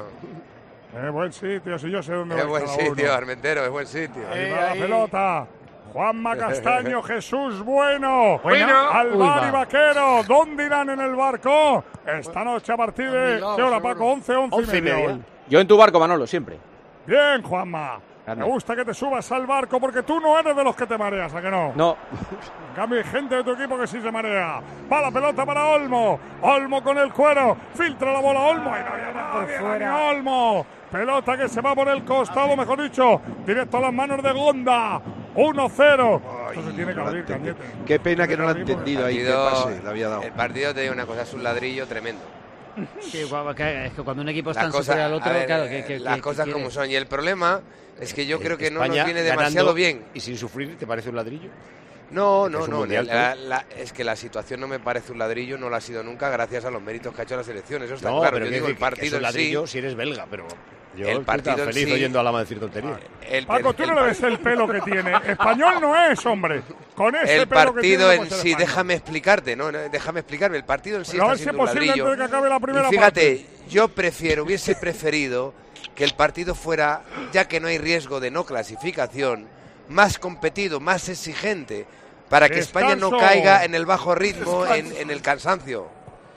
Eh, buen sitio, si yo sé dónde Es va buen cada sitio, uno. Armentero, es buen sitio. Ahí Eh, va la ahí. pelota. Juanma Castaño, Jesús Bueno, Bueno. Alvar Uy, y va. Vaquero, ¿dónde irán en el barco? Esta noche a partir de, Amigos, ¿qué hora, seguro. Paco? once, once, Once y y media. media. hoy. Yo en tu barco, Manolo, siempre. Bien, Juanma. Anda. Me gusta que te subas al barco porque tú no eres de los que te mareas, ¿a que no? No. En cambio, hay gente de tu equipo que sí se marea. Va la pelota para Olmo. Olmo con el cuero. Filtra la bola Olmo. Ahí no había nadie, Dani Olmo. Pelota que se va por el costado, mejor dicho. Directo a las manos de Gonda. uno cero. Esto se tiene que No lo abrir, entendí. Cañete. Qué pena que no lo ha Tiene que abrir entendido ahí, qué Partido- pase le había dado. El partido, te digo una cosa, es un ladrillo tremendo. Sí, guau, que- es que cuando un equipo es Las tan cosas, superior al otro, a ver, claro, eh, que, que- las que- cosas que como quiere. son. Y el problema es que yo creo que no nos España viene ganando demasiado bien. Y sin sufrir, ¿te parece un ladrillo? No, Es no, un no. mundial, la- la- es que la situación no me parece un ladrillo, no lo ha sido nunca, gracias a los méritos que ha hecho la selección. Eso está No, claro. pero Yo quiero digo, el decir que es partido un en sí. ladrillo si eres belga, pero yo El estoy partido tan en feliz sí- oyendo a Lama decir tonterías. El, Paco, el- tú el no le par- ves el pelo que tiene. Español no es, hombre. Con ese el pelo que tiene, partido no en puede ser sí, español. déjame explicarte, no, no, déjame explicarme. El partido en sí Pero a está ver si es siendo un posible ladrillo. antes de que acabe la primera Y fíjate, parte. yo prefiero, hubiese preferido que el partido fuera, ya que no hay riesgo de no clasificación, más competido, más exigente, para que España no Descanso. caiga en el bajo ritmo, en, en el cansancio.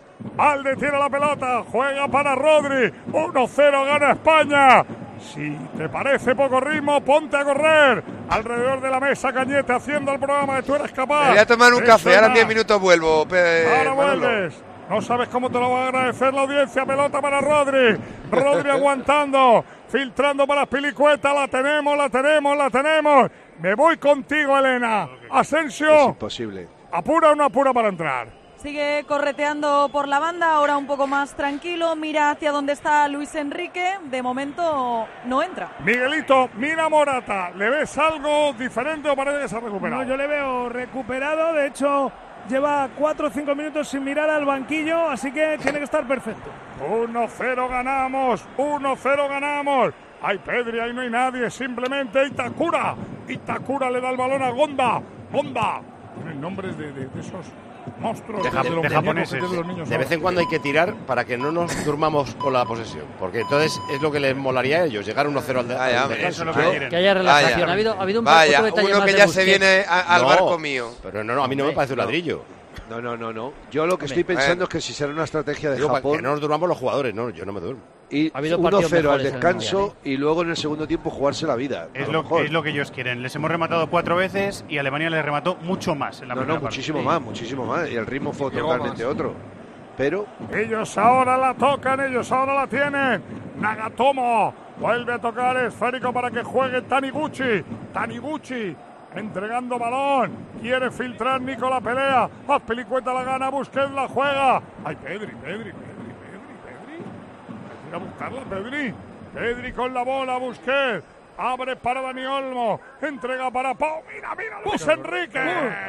Alde tira la pelota, juega para Rodri. uno cero gana España. Si te parece poco ritmo, ponte a correr. Alrededor de la mesa, Cañete, haciendo el programa de Tú eres capaz. Me voy a tomar un Eso café, ahora en ya. diez minutos vuelvo. pe- Ahora Manolo. vuelves. No sabes cómo te lo va a agradecer la audiencia. Pelota para Rodri. Rodri aguantando. Filtrando para Pilicueta. La tenemos, la tenemos, la tenemos. Me voy contigo, Elena. Es Asensio, imposible. ¿apura o no apura para entrar? Sigue correteando por la banda, ahora un poco más tranquilo, mira hacia dónde está Luis Enrique, de momento no entra. Miguelito, mira a Morata, ¿le ves algo diferente o parece que se ha recuperado? No, yo le veo recuperado, de hecho lleva cuatro o cinco minutos sin mirar al banquillo, así que tiene que estar perfecto. uno cero ganamos, uno cero ganamos. Ay, Pedri, ahí no hay nadie, simplemente Itakura. Itakura le da el balón a Gonda. Gonda. Tienen nombres de, de, de esos monstruos De, de, ja- los de muñecos japoneses. que tienen los niños De ahora. vez en cuando hay que tirar para que no nos durmamos con la posesión. Porque entonces es lo que les molaría a ellos, llegar uno cero al, de, Vaya, al hombre, descanso. eso es lo que Yo- quieren. Que haya relajación. Vaya. Ha habido, ha habido un Vaya, otro detalle uno más que de ya se Busquets. viene a- al No, barco mío. Pero no, no, a mí no me parece un ladrillo. No, no, no, no. Yo lo que estoy Hombre, pensando bueno. es que si será una estrategia de Digo, para Japón que no nos durmamos los jugadores, no, yo no me duermo. y Ha habido uno partidos cero al mejores en el descanso Mundial, y luego en el segundo tiempo jugarse la vida. Es a lo, mejor. es lo que ellos quieren. Les hemos rematado cuatro veces y Alemania les remató mucho más en la No, primera no, parte. muchísimo más, muchísimo más. Y el ritmo fue Llegó totalmente más. otro. Pero Ellos ahora la tocan, ellos ahora la tienen. Nagatomo vuelve a tocar esférico para que juegue Taniguchi. Taniguchi entregando balón. Quiere filtrar Nico la pelea. Azpilicueta la gana, Busquets la juega. Ay, Pedri, Pedri, Pedri, Pedri, Pedri. Ir a buscarla, Pedri. Pedri con la bola, Busquets. Abre para Dani Olmo. Entrega para Pau. Mira, mira, Luis Enrique.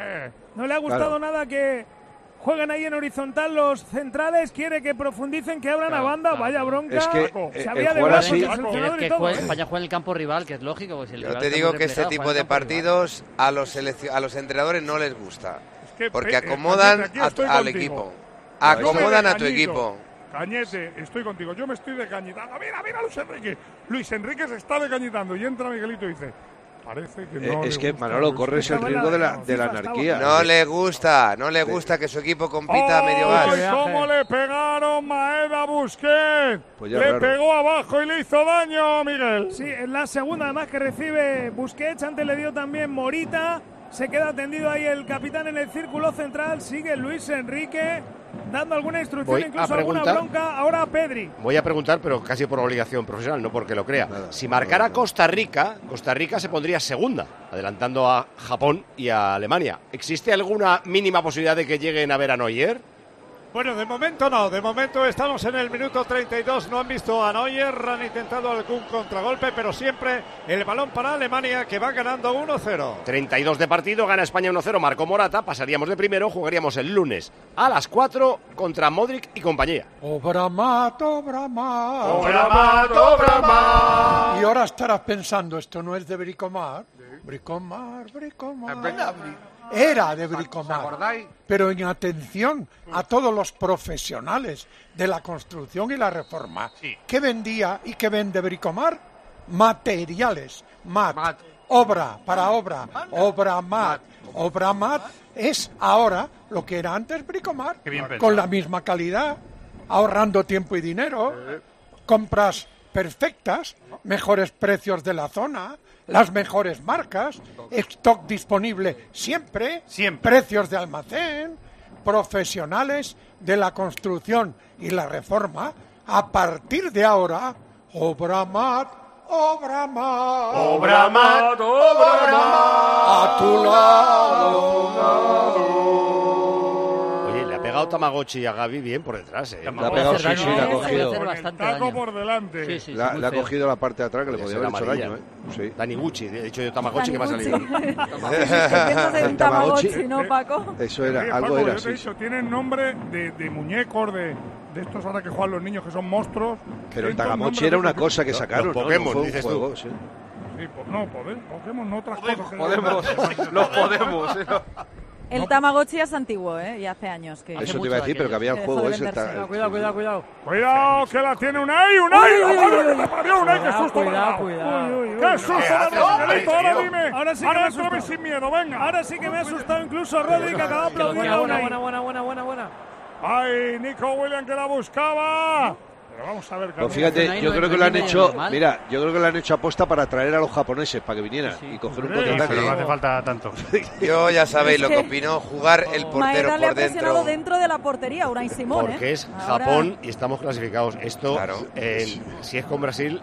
No le ha gustado Claro. nada que jueguen ahí en horizontal los centrales, quiere que profundicen, que abran a banda, vaya bronca. Es que, se eh, había el de jugar brazos así- el seleccionador Tienes y que todo, juegue- ¿eh? España juega en el campo rival, que es lógico. Pues si el Yo rival te está digo muy que ese replegado, tipo juega de en el campo rival. partidos a los, seleccio- a los entrenadores no les gusta. Es que, Porque Pe- acomodan Cañete, aquí a- estoy al contigo. equipo. Yo Acomodan soy de a tu Cañito. equipo. Cañete, estoy contigo. Yo me estoy decañitando. Mira, mira Luis Enrique. Luis Enrique se está decañitando. Y entra Miguelito y dice: Parece que eh, no. es le que gusta Manolo Luis corres el Enrique. riesgo de la, de la anarquía. No le gusta, no le gusta que su equipo compita a medio ¡Ay, gas. cómo le pegaron Maeda a Busquets! Pues ya le raro. pegó abajo y le hizo daño, Miguel. Sí, en la segunda además que recibe Busquets, antes le dio también Morita, se queda tendido ahí el capitán en el círculo central, sigue Luis Enrique dando alguna instrucción, Voy a incluso alguna preguntar- bronca, ahora Pedri. Voy a preguntar, pero casi por obligación profesional, no porque lo crea. Nada, si nada, marcara nada. Costa Rica, Costa Rica se pondría segunda, adelantando a Japón y a Alemania. ¿Existe alguna mínima posibilidad de que lleguen a ver a Neuer? Bueno, de momento no, de momento estamos en el minuto treinta y dos, no han visto a Neuer, han intentado algún contragolpe, pero siempre el balón para Alemania que va ganando uno cero. treinta y dos de partido, gana España uno cero, marcó Morata, pasaríamos de primero, jugaríamos el lunes a las cuatro contra Modric y compañía. Obra mat, obra mat. Obra mat, obra mat. Y ahora estarás pensando, esto no es de Bricomar. Bricomar, Bricomar. Era de ¿Os Bricomar. acordáis? Pero en atención a todos los profesionales de la construcción y la reforma. Sí. ¿Qué vendía y qué vende Bricomar? Materiales. Mat. Mat. Obra, para obra. Obra mat. Obra mat es ahora lo que era antes Bricomar. Qué bien pensado. Con la misma calidad, ahorrando tiempo y dinero. Compras perfectas, mejores precios de la zona, las mejores marcas, stock disponible siempre, Siempre. precios de almacén, profesionales de la construcción y la reforma. A partir de ahora, Obra Mat, Obra Mat, Obra mat, obra mat. a tu lado. Oye, le ha pegado Tamagotchi a Gaby bien por detrás, ¿eh? Le ha pegado, sí, sí, le ha Puede cogido. hacer bastante Taco daño. por delante. Sí, sí, La- sí, muy le ha feo. cogido la parte de atrás que le Podía podía ser haber hecho amarilla. daño, ¿eh? Sí. Taniguchi, he dicho yo Tamagotchi que me ha salido. Taniguchi. Piensas en El Tamagotchi. Tamagotchi, ¿no, Paco? Eso Sí, era, Paco, algo yo era te he así. dicho, tienen nombre de, de muñecos, de, de estos ahora que juegan los niños que son monstruos. Pero el Tienen todos Tamagotchi nombres era de una esos- cosa que Los sacaron, ¿no? Pokémon, No fue un dices tú. juego, sí. Sí, po- no, poder, Pokémon, no otras cosas. que- Podemos, los podemos. ¿eh? El Tamagotchi es antiguo, ¿eh? Y hace años que... Hace Eso te mucho iba a decir, de pero que había aquello. juego Que dejó ese. de ta- venderse. Cuidado, cuidado, cuidado. Cuidado, que la tiene Unai, Unai. Uy, uy, la uy, madre uy, que uy. parió, Unai, qué Cuidado, susto me ha cuidado, dado. cuidado. Uy, uy, uy. ¡Qué susto me ha dado, Miguelito! Ahora dime. Ahora sí que me ha Ahora asustado. entrame sin miedo, venga. Ahora sí que me ha asustado incluso Rodri, que acaba de aplaudir Buena, a buena, Unai. buena, buena, buena, buena, buena. Ay, Nico Williams que la buscaba. Pero vamos a ver. Pues Carlos. fíjate, Unai yo no- creo no que lo han viene hecho, normal. mira, yo creo que lo han hecho aposta para atraer a los japoneses, para que vinieran y coger un Sí, Sí, contraataque. pero no hace falta tanto. Yo ya sabéis Es lo que- que opino, jugar el portero Maeda le ha por presionado dentro. dentro de la portería, Unai Simón, ¿eh? Porque es Ahora- Japón y estamos clasificados. Esto, Claro. eh, si es con Brasil,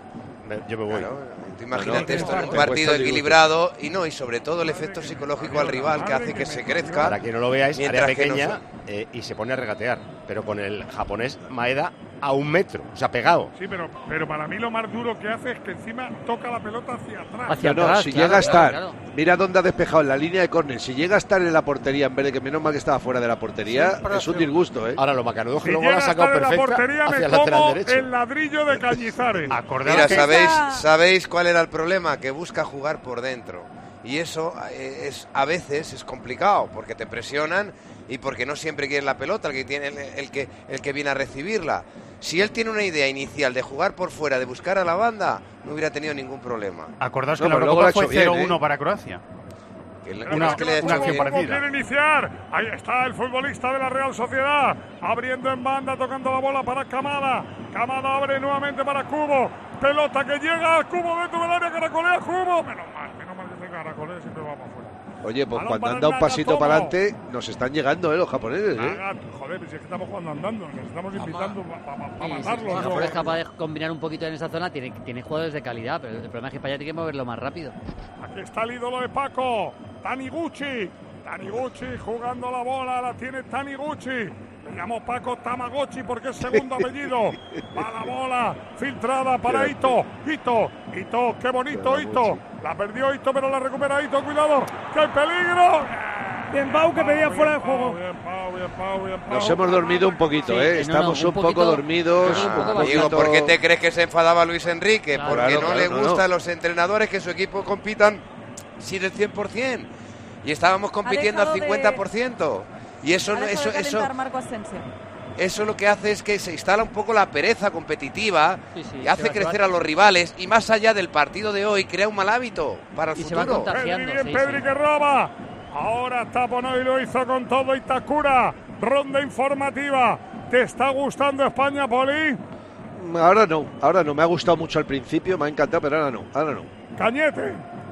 Yo me voy. Claro, tú imagínate No, no, esto en un te partido cuesta equilibrado y no, y sobre todo el efecto psicológico al rival que hace que se crezca. Para que no lo veáis, área mientras que pequeña nos- eh, y se pone a regatear. Pero con el japonés Maeda a un metro, o sea, pegado. Sí, pero, pero para mí lo más duro que hace es que encima toca la pelota hacia atrás. Hacia No, atrás, si claro, llega a estar, claro, claro. mira dónde ha despejado, en la línea de córner. Si llega a estar en la portería en vez de que menos mal que estaba fuera de la portería, Siempre es un hace- disgusto, ¿eh? Ahora lo macanudo es que Si luego llega la ha a sacado estar en la perfecta portería hacia me el lateral como derecho. el ladrillo de Cañizares. Acordaos Mira, que ¿sabéis, Esa- ¿sabéis cuál era el problema? Que busca jugar por dentro. Y eso eh, es a veces es complicado, porque te presionan y porque no siempre quieres la pelota, el que, tiene, el, el que, el que viene a recibirla. Si él tiene una idea inicial de jugar por fuera, de buscar a la banda, no hubiera tenido ningún problema. Acordaos No, que la pero luego lo ha Eurocopa fue hecho bien, cero uno ¿eh? para Croacia. Que le- Pero Una- es que que le ha el una hecho acción bien. equipo parecida. quiere iniciar. Ahí está el futbolista de la Real Sociedad. Abriendo en banda, tocando la bola para Camada. Camada abre nuevamente para Cubo. Pelota que llega al Cubo dentro del área. Caracolea Cubo. Menos mal, menos mal que se caracolea. Siempre vamos afuera. Oye, pues Balón cuando para han dado un Nagatomo. pasito para adelante, nos están llegando, ¿eh? Los japoneses, ¿eh? Naga- Joder, si es que estamos jugando andando. Nos estamos invitando para pa, pa, pa Sí, sí, matarlos. si ¿no? Japón es capaz de combinar un poquito en esa zona, tiene, tiene jugadores de calidad, pero el problema es que para allá tiene que moverlo más rápido. Aquí está el ídolo de Paco, Taniguchi. Taniguchi jugando la bola, la tiene Taniguchi. Le llamó Paco Tamagotchi porque es segundo apellido. Va la bola, filtrada para Ito. Ito, Ito, qué bonito Ito. La perdió Ito, pero la recupera Ito. Cuidado, que hay peligro. Bien, Pau, que pedía fuera de juego. Bien, Pau, bien, Pau, bien, Pau. Nos hemos dormido un poquito, Sí, ¿eh? no, no, Estamos un un, poco poquito- dormidos. un poco un bastante. Digo, poquito- ¿por qué te crees que se enfadaba Luis Enrique? Claro, Porque claro, no claro, le no, gusta no. a los entrenadores que su equipo compitan sin el cien por ciento. Y estábamos compitiendo al dejado de- cincuenta por ciento. Y eso, Ha no, dejado eso, de eso, calentar Marco Asensio. eso lo que hace es que se instala un poco la pereza competitiva Sí, sí, y se hace va- se crecer va- a los rivales. Y más allá del partido de hoy, crea un mal hábito para el Y se va futuro. contagiando. Pedri, bien, sí, Pedri sí. que roba. Ahora Taponó y lo hizo con todo Itakura. Ronda informativa. ¿Te está gustando España, Poli? Ahora no, ahora no. Me ha gustado mucho al principio, me ha encantado, pero ahora no, ahora no. Cañete.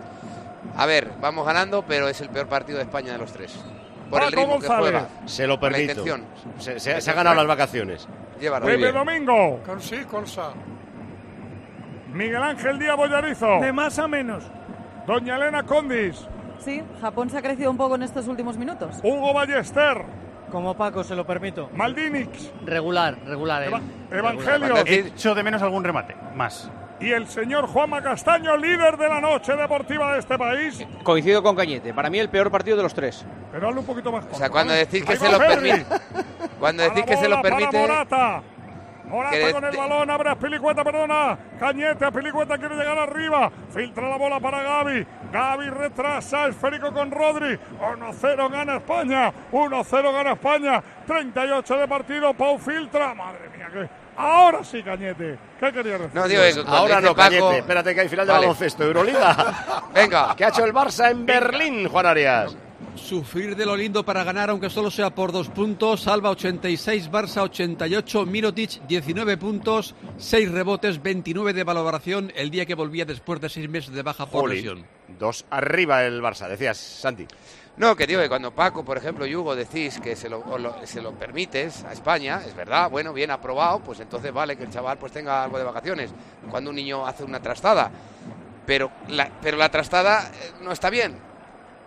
A ver, vamos ganando, pero es el peor partido de España de los tres. Por el Paco ritmo que González. juega. Se lo Por la permito. intención. Se, se- se ha ganado las vacaciones. Llévalo. Pepe bien. Domingo. Con sí, Colsa. Miguel Ángel Díaz Bollarizo. De más a menos. Doña Elena Condis. Sí, Japón se ha crecido un poco en estos últimos minutos. Hugo Ballester. Como Paco, se lo permito. Maldinix. Regular, regular. Eva- eh. Evangelio. Echo de menos algún remate. Más. Y el señor Juanma Castaño, líder de la noche deportiva de este país. Coincido con Cañete. Para mí el peor partido de los tres. Pero hazlo un poquito más O sea, cuando decís que Ahí se va lo Pedri. permite, cuando A decís la que se lo bola para permite, Morata. Morata que con el de- balón, abre a Pilicueta, perdona. Cañete, Pilicueta quiere llegar arriba. Filtra la bola para Gavi. Gavi retrasa, esférico con Rodri. uno cero gana España. uno cero gana España. treinta y ocho de partido. Pau filtra. Madre mía, que. Ahora sí, Cañete. ¿Qué quería decir? No, digo que cuando Ahora dice no, Paco- Cañete. Espérate que hay final de Vale. baloncesto. Euroliga. venga, ¿Qué ha hecho el Barça en Berlín, Juan Arias? Sufrir de lo lindo para ganar, aunque solo sea por dos puntos. Alba ochenta y seis, Barça ochenta y ocho, Mirotic diecinueve puntos, seis rebotes, veintinueve de valoración el día que volvía después de seis meses de baja por Jolín. lesión. Dos arriba el Barça, decías, Santi. no, que digo que cuando Paco, por ejemplo, y Hugo decís que se lo, o lo- se lo permites a España, es verdad, bueno, bien aprobado, pues entonces vale que el chaval pues tenga algo de vacaciones. Cuando un niño hace una trastada, pero la, pero la trastada eh, no está bien.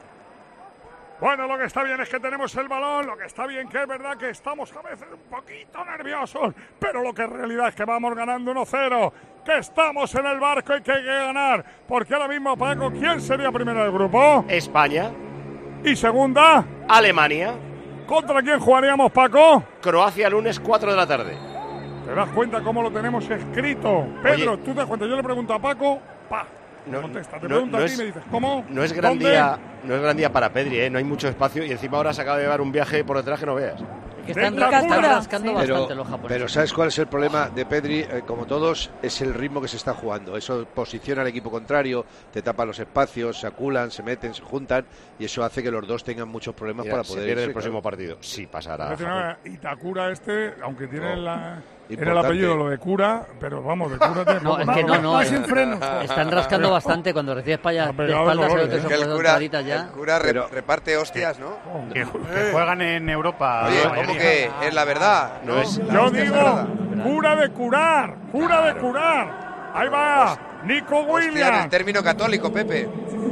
Bueno, lo que está bien es que tenemos el balón, lo que está bien que es verdad que estamos a veces un poquito nerviosos, pero lo que en realidad es que vamos ganando uno cero, que estamos en el barco y que hay que ganar, porque ahora mismo, Paco, ¿quién sería primero del grupo? España. Y segunda, Alemania. ¿contra quién jugaríamos, Paco? Croacia, lunes cuatro de la tarde. ¿Te das cuenta cómo lo tenemos escrito? Pedro, Oye. tú te das cuenta, yo le pregunto a Paco, pa, No, contesta, te no- pregunto no a ti y es- me dices, ¿cómo? No es gran ¿Dónde? día, no es gran día para Pedri, ¿eh? No hay mucho espacio y encima ahora se acaba de llevar un viaje por detrás que no veas. Que están, Venga, ra- están Cura. rascando Sí. bastante Pero, los japoneses. pero ¿sabes cuál es el problema de Pedri? Eh, como todos, es el ritmo que se está jugando. Eso posiciona al equipo contrario, te tapa los espacios, se aculan, se meten, se juntan y eso hace que los dos tengan muchos problemas Mira, para se poder pierde irse, el próximo claro. partido. Sí, pasará. Parece Japón. una- Itakura este, aunque tiene No. la, tiene el Importante. apellido lo de cura, pero vamos, de cura te No, es que no, no. Va eh, sin freno. Están rascando bastante cuando recibe España Ha de pegado espaldas. el Se gol, lo ¿eh? son Que el dos cura, entraditas ya. el cura re- Pero- reparte hostias, ¿no? Que, que juegan en Europa. Oye, la ¿cómo mayoría. que es la verdad? No es- La Yo hostia digo, sagrada. cura de curar, cura de curar. Ahí va, Nico Hostia, en Williams. el término católico, Pepe.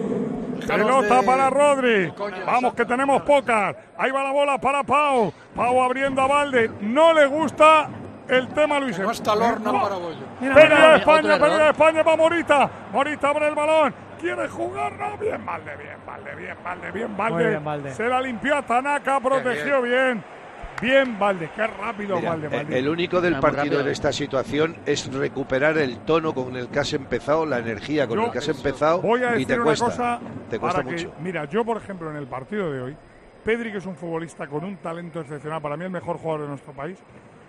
Pelota para Rodri. Vamos que tenemos pocas. Ahí va la bola para Pau. Pau abriendo a Valde. No le gusta el tema Luis. No está Lorna para Bollo. Pérdida de España, pérdida de España. Va Morita. Morita abre el balón. Quiere jugar, no, bien Valde, bien Valde, bien Valde, bien Valde. Muy bien, Valde. Se la limpió a Tanaka, protegió bien. Bien Valde, qué rápido. Mira, Valde, Valde. El único del Muy partido rápido. en esta situación es recuperar el tono con el que has empezado, la energía con Yo el que has empezado Voy a y decir te una cuesta, cosa te cuesta para que- mucho. mira, yo por ejemplo en el partido de hoy, Pedri, que es un futbolista con un talento excepcional, para mí el mejor jugador de nuestro país,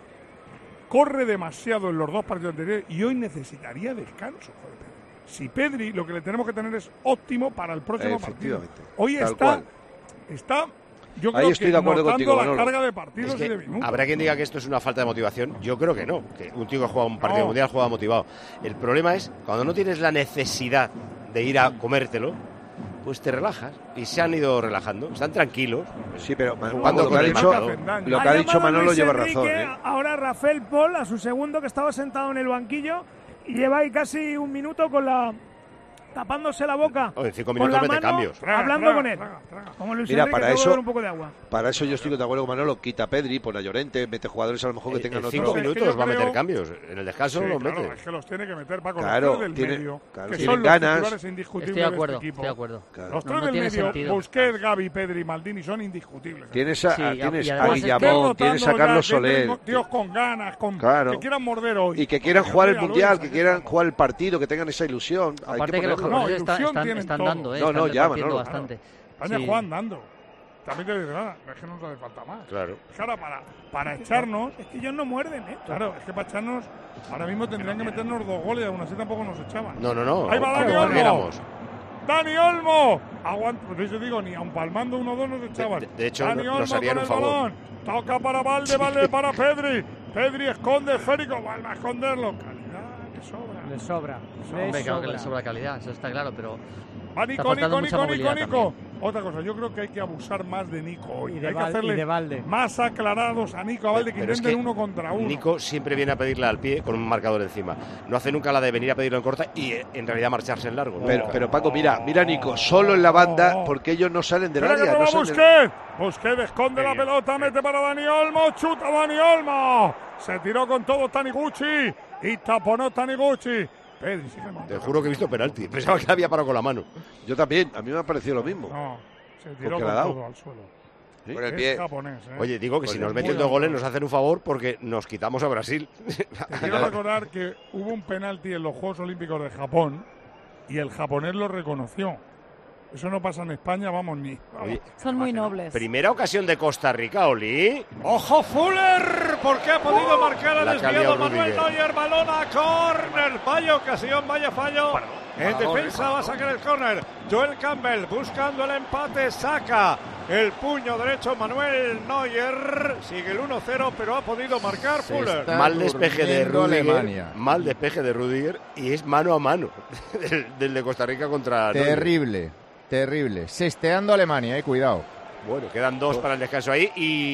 corre demasiado en los dos partidos anteriores y hoy necesitaría descanso. Joder, Pedri. Si Pedri, lo que le tenemos que tener es óptimo para el próximo partido. Efectivamente, Hoy tal está, cual. está, yo Ahí creo estoy que de acuerdo notando contigo, la Manolo. carga de partidos Es que y de minutos. habrá quien diga que esto es una falta de motivación. Yo creo que no, que un tío que juega un partido No. mundial juega motivado. El problema es cuando no tienes la necesidad de ir a comértelo, pues te relajas. Y se han ido relajando, están tranquilos. Sí, pero Jugando lo que con ha el dicho, marcador. lo que ha dicho llamado Manolo Luis lleva Enrique, razón, ¿eh? Ahora Rafael Pol, a su segundo, que estaba sentado en el banquillo y lleva ahí casi un minuto con la tapándose la boca. Oh, en cinco con minutos la mete mano, cambios. hablando Traga, con él. traga, traga. Como Luis Mira, Enrique, para te voy a eso- dar un poco de agua. Para eso yo estoy de acuerdo con Manolo, quita a Pedri, pone a Llorente, mete jugadores a lo mejor que En tengan otro. cinco Es que minutos yo va a meter creo- cambios. En el descanso Sí, los claro, mete. es que los tiene que meter Paco, Claro, los tres del tiene- medio, claro, que tienen son los ganas. titulares indiscutibles Estoy de acuerdo, de este equipo. estoy de acuerdo. Claro. Los No, tres no del tiene medio, sentido. Busquets, Gavi, Pedri y Maldini son indiscutibles. Tienes a, Sí, a- y tienes además a es que- Guillamón, tienes a Notando Carlos ya que entren Soler. Tíos con ganas, con, Claro. que quieran morder hoy. Y que quieran Que jugar el mira, mundial, Luis, que aquí quieran está. jugar el partido, que tengan esa ilusión. Hay Aparte que, que los ponerlo. japoneses No, están, ilusión están, tienen están todo. dando, ¿eh? No, no, están ya, repartiendo Manolo. bastante. España Sí. juega andando. También te digo, nada, es que no nos hace falta más. Claro. Es que ahora para, para echarnos, Es que ellos no muerden, ¿eh? claro, es que para echarnos, ahora mismo tendrían que meternos dos goles y aún así tampoco nos echaban. No, no, no. Ahí va Dani como Olmo. queriéramos. Dani Olmo. Aguanta, por eso digo, ni aun palmando uno o dos nos echaban. De- de hecho, Dani no- nos Olmo harían con un el favor. balón. Toca para Valde, Valde para Pedri. Pedri esconde esférico, vuelve a esconderlo. Calidad, que sobra. Le sobra. Hombre, Le claro que le sobra. sobra calidad, eso está claro, pero Va está Nico, faltando Nico, mucha Nico, movilidad Nico, Nico. Otra cosa, yo creo que hay que abusar más de Nico hoy. Y de hay que Val- hacerle y de Valde. más aclarados a Nico, a Valde, que Pero es intenten que uno contra uno. Nico siempre viene a pedirle al pie con un marcador encima. No hace nunca la de venir a pedirlo en corta y eh, en realidad marcharse en largo. Pero, Nunca. pero Paco, mira, mira a Nico, solo en la banda, porque ellos no salen del Espera que área. prueba No salen del- Busquets. Busquets esconde la pelota, mete para Dani Olmo, chuta Dani Olmo. Se tiró con todo Taniguchi y taponó Taniguchi. Pedri, sigue mandando. Te juro que he visto penalti. Pensaba que la había parado con la mano. Yo también, a mí me ha parecido lo mismo. No, se tiró Porque con la ha dado. todo al suelo. ¿Sí? Con el Es pie. japonés, ¿eh? Oye, digo que Pues si es nos muy meten dos goles bueno. nos hacen un favor porque nos quitamos a Brasil. Te quiero recordar que hubo un penalti en los Juegos Olímpicos de Japón y el japonés lo reconoció. Eso no pasa en España, vamos, ni. vamos. Oye, Son muy nobles. primera ocasión de Costa Rica, Oli. ¡Ojo Fuller! Porque ha podido marcar, ha La desviado calió Manuel Rudiger. Neuer, balón a córner. Vaya ocasión, vaya fallo. En defensa va a sacar el córner. Joel Campbell buscando el empate, saca el puño derecho Manuel Neuer. Sigue el uno cero, pero ha podido marcar Se Fuller. está Mal despeje de durmiendo Rudiger. Alemania. Mal despeje de Rudiger y es mano a mano del, del de Costa Rica contra Neuer. Terrible, terrible. Sesteando Alemania, eh, cuidado. Bueno, quedan dos para el descanso ahí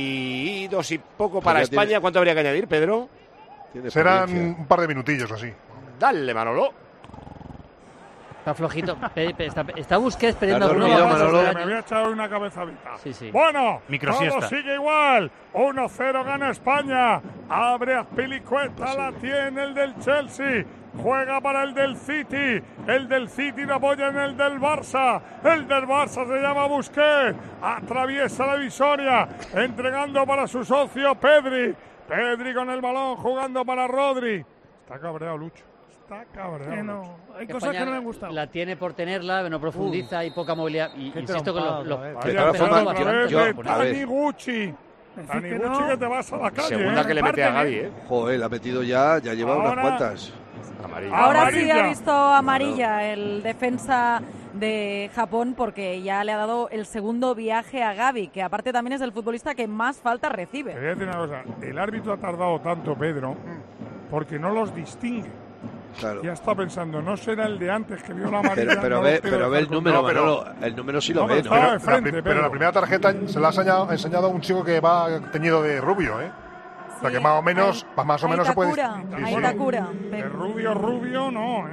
y dos y poco para ya España. tiene- ¿Cuánto habría que añadir, Pedro? Tiene Serán experiencia. un par de minutillos o así. Dale, Manolo. está flojito. Pe- pe- Está, está Busquets perdiendo Te has algunos dormido, pasos Manolo. de Me año. había echado una cabezadita. Sí, sí. Bueno, Microsiesta. todo sigue igual. uno cero gana España. Abre Azpilicueta, la tiene el del Chelsea. Juega para el del City. El del City lo apoya en el del Barça. El del Barça se llama Busquets. Atraviesa la divisoria. Entregando para su socio Pedri. Pedri con el balón jugando para Rodri. Está cabreado, Lucho. Está cabreado. Que no, Lucho. hay Que cosas que España no me han gustado. La tiene por tenerla, no profundiza y poca movilidad. Y qué insisto que trompado, los, los, a ver. los De Vaya todas pedazo formas, otra yo- vez yo- de a ver. Taniguchi. Decir Taniguchi que no. que te vas a la calle. Segunda ¿eh? que le mete a Repárteme. Gavi, ¿eh? Joder, la ha metido ya, ya lleva Ahora- unas cuantas. Amarilla. Ahora sí Amarilla. ha visto amarilla el defensa de Japón porque ya le ha dado el segundo viaje a Gavi, que aparte también es el futbolista que más falta Te recibe. voy a decir una cosa. El árbitro ha tardado tanto, Pedro, porque no los distingue. Claro. Ya está pensando, no será el de antes que vio la amarilla. Pero, pero no ve, lo quiero pero ve el dejar número, No, pero- Manolo. El número sí lo No, ve, pero ¿no? estaba Pero, de frente, la, pri- Pedro. pero la primera tarjeta se la ha enseñado, ha enseñado a un chico que va teñido de rubio, ¿eh? O sea Sí, que más o menos, ahí- más o ahí menos se puede. Takura, Sí, ahí sí. Takura. De rubio, rubio, no, ¿eh?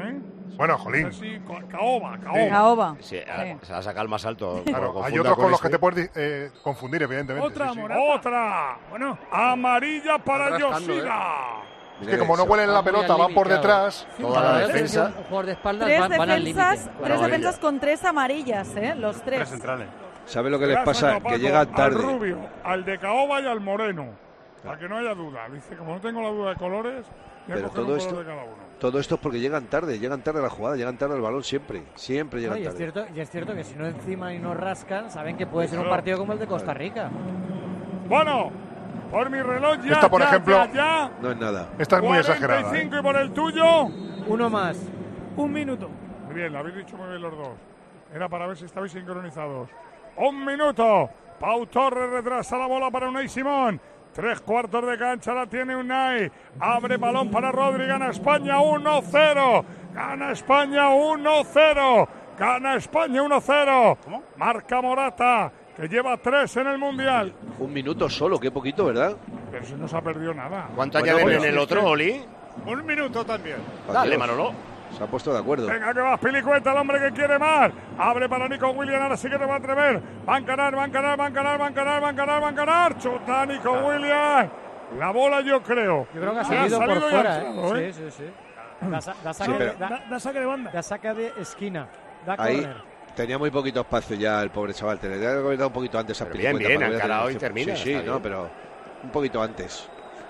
Bueno, jolín. Sí, caoba, caoba. Caoba. Sí, a- se la saca el más alto. Claro, Como hay confunda otros con los este. que te puedes eh, confundir, evidentemente. Otra, sí, sí. Morata. Otra. Bueno, amarilla para Está rascando, Yoshida. Es que como no huelen la pelota, van por detrás. Toda la defensa. Un jugador de espaldas Tres van, van al límite. defensas, tres Amarilla. defensas con tres amarillas, ¿eh? Los Tres tres. centrales. ¿Sabe lo que les Le ha pasa? sacado, Que Paco, llegan Al tarde. rubio, al de caoba y al moreno. Para que no haya duda. Dice, como no tengo la duda de colores, voy a Pero coger todo un esto, color de cada uno. todo esto es porque llegan tarde, llegan tarde a la jugada, llegan tarde al balón siempre, siempre llegan No, y, es tarde. cierto, y es cierto que si no encima y no rascan, saben que puede ser un Claro. partido como el de Costa Rica. Bueno, por mi reloj ya, Esta, por ya, ejemplo, ya, ya. No es nada. Esta es muy exagerada. cuarenta y cinco ¿eh? y por el tuyo. Uno más. Un minuto. Muy bien, lo habéis dicho muy bien los dos. Era para ver si estabais sincronizados. Un minuto. Pau Torres retrasa la bola para Unai Simón. Tres cuartos de cancha la tiene Unai. Abre balón para Rodri. Gana España uno cero. Gana España uno cero. Gana España uno cero. Marca Morata, que lleva tres en el Mundial. Un minuto solo, qué poquito, ¿verdad? Pero si no se ha perdido nada. ¿Cuánto Bueno, añaden bueno, en el otro, Oli? Un minuto también. Dale, Manolo. Se ha puesto de acuerdo. Venga, que va Pilicueta, el hombre que quiere más. Abre para Nico Williams, ahora sí que te va a atrever. Va a encarar, va a encarar, va a encarar, va a encarar, va a encarar, va a encarar. Chuta Nico Williams. La bola yo creo. Yo creo que ha Se salido por y ha fuera, entrado, ¿eh? ¿eh? Sí, sí, sí. Da, sa- da Sí, saque, pero- de- da, Da, da saque de banda. da saque de esquina. Da Ahí córner. tenía muy poquito espacio ya el pobre chaval. Tenía que haber dado un poquito antes a Pero bien, Pilicueta bien, para que hubiera encarado tenido y termina, Sí, sí, está no, bien. pero un poquito antes.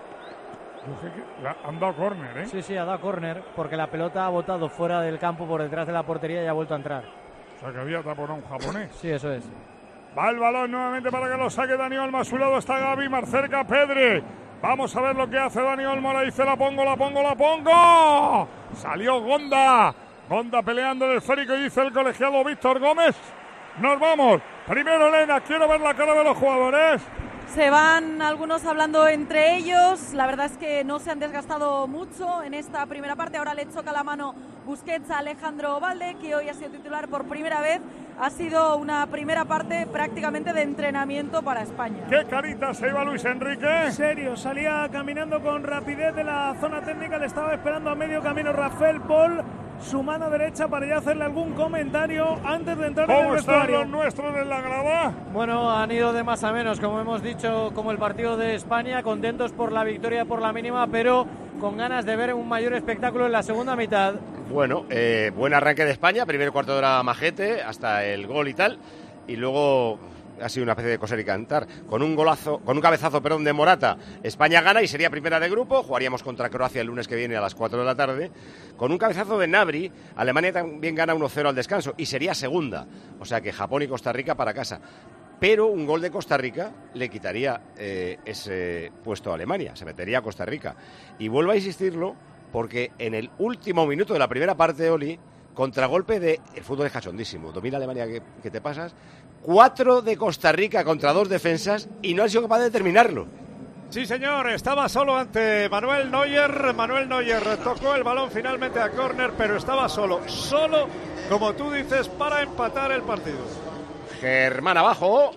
Yo sé que la- han dado córner, ¿eh? Sí, sí, ha dado córner porque la pelota ha botado fuera del campo por detrás de la portería y ha vuelto a entrar. O sea que había tapón a un japonés. Sí, eso es. Va el balón nuevamente para que lo saque Dani Olmo. A su lado está Gaby, más cerca Pedri. Vamos a ver lo que hace Dani Olmo. Le dice la pongo, la pongo, la pongo. Salió Gonda. Gonda peleando en el esférico y dice el colegiado Víctor Gómez. Nos vamos. Primero Elena, quiero ver la cara de los jugadores. Se van algunos hablando entre ellos. La verdad es que no se han desgastado mucho en esta primera parte. Ahora le choca la mano Busquets a Alejandro Valde, que hoy ha sido titular por primera vez. Ha sido una primera parte prácticamente de entrenamiento para España. ¿Qué carita se iba Luis Enrique? Serio, salía caminando con rapidez de la zona técnica. Le estaba esperando a medio camino Rafael Paul, su mano derecha, para ya hacerle algún comentario antes de entrar en el ¿Cómo están vestuario. los nuestros en la grada? Bueno, han ido de más a menos, como hemos dicho, como el partido de España, contentos por la victoria por la mínima, pero con ganas de ver un mayor espectáculo en la segunda mitad. Bueno, eh, buen arranque de España, primer cuarto de hora majete, hasta el gol y tal, y luego ha sido una especie de coser y cantar. Con un golazo, con un cabezazo, perdón, de Morata, España gana y sería primera de grupo. Jugaríamos contra Croacia el lunes que viene a las cuatro de la tarde. Con un cabezazo de Gnabry, Alemania también gana uno cero al descanso y sería segunda. O sea que Japón y Costa Rica para casa. Pero un gol de Costa Rica le quitaría eh, ese puesto a Alemania, se metería a Costa Rica. Y vuelvo a insistirlo, porque en el último minuto de la primera parte, Oli, contragolpe de... El fútbol es cachondísimo, domina Alemania que, que te pasas. Cuatro de Costa Rica contra dos defensas y no han sido capaces de terminarlo. Sí, señor, estaba solo ante Manuel Neuer. Manuel Neuer tocó el balón finalmente a córner, pero estaba solo, solo, como tú dices, para empatar el partido. Germán abajo.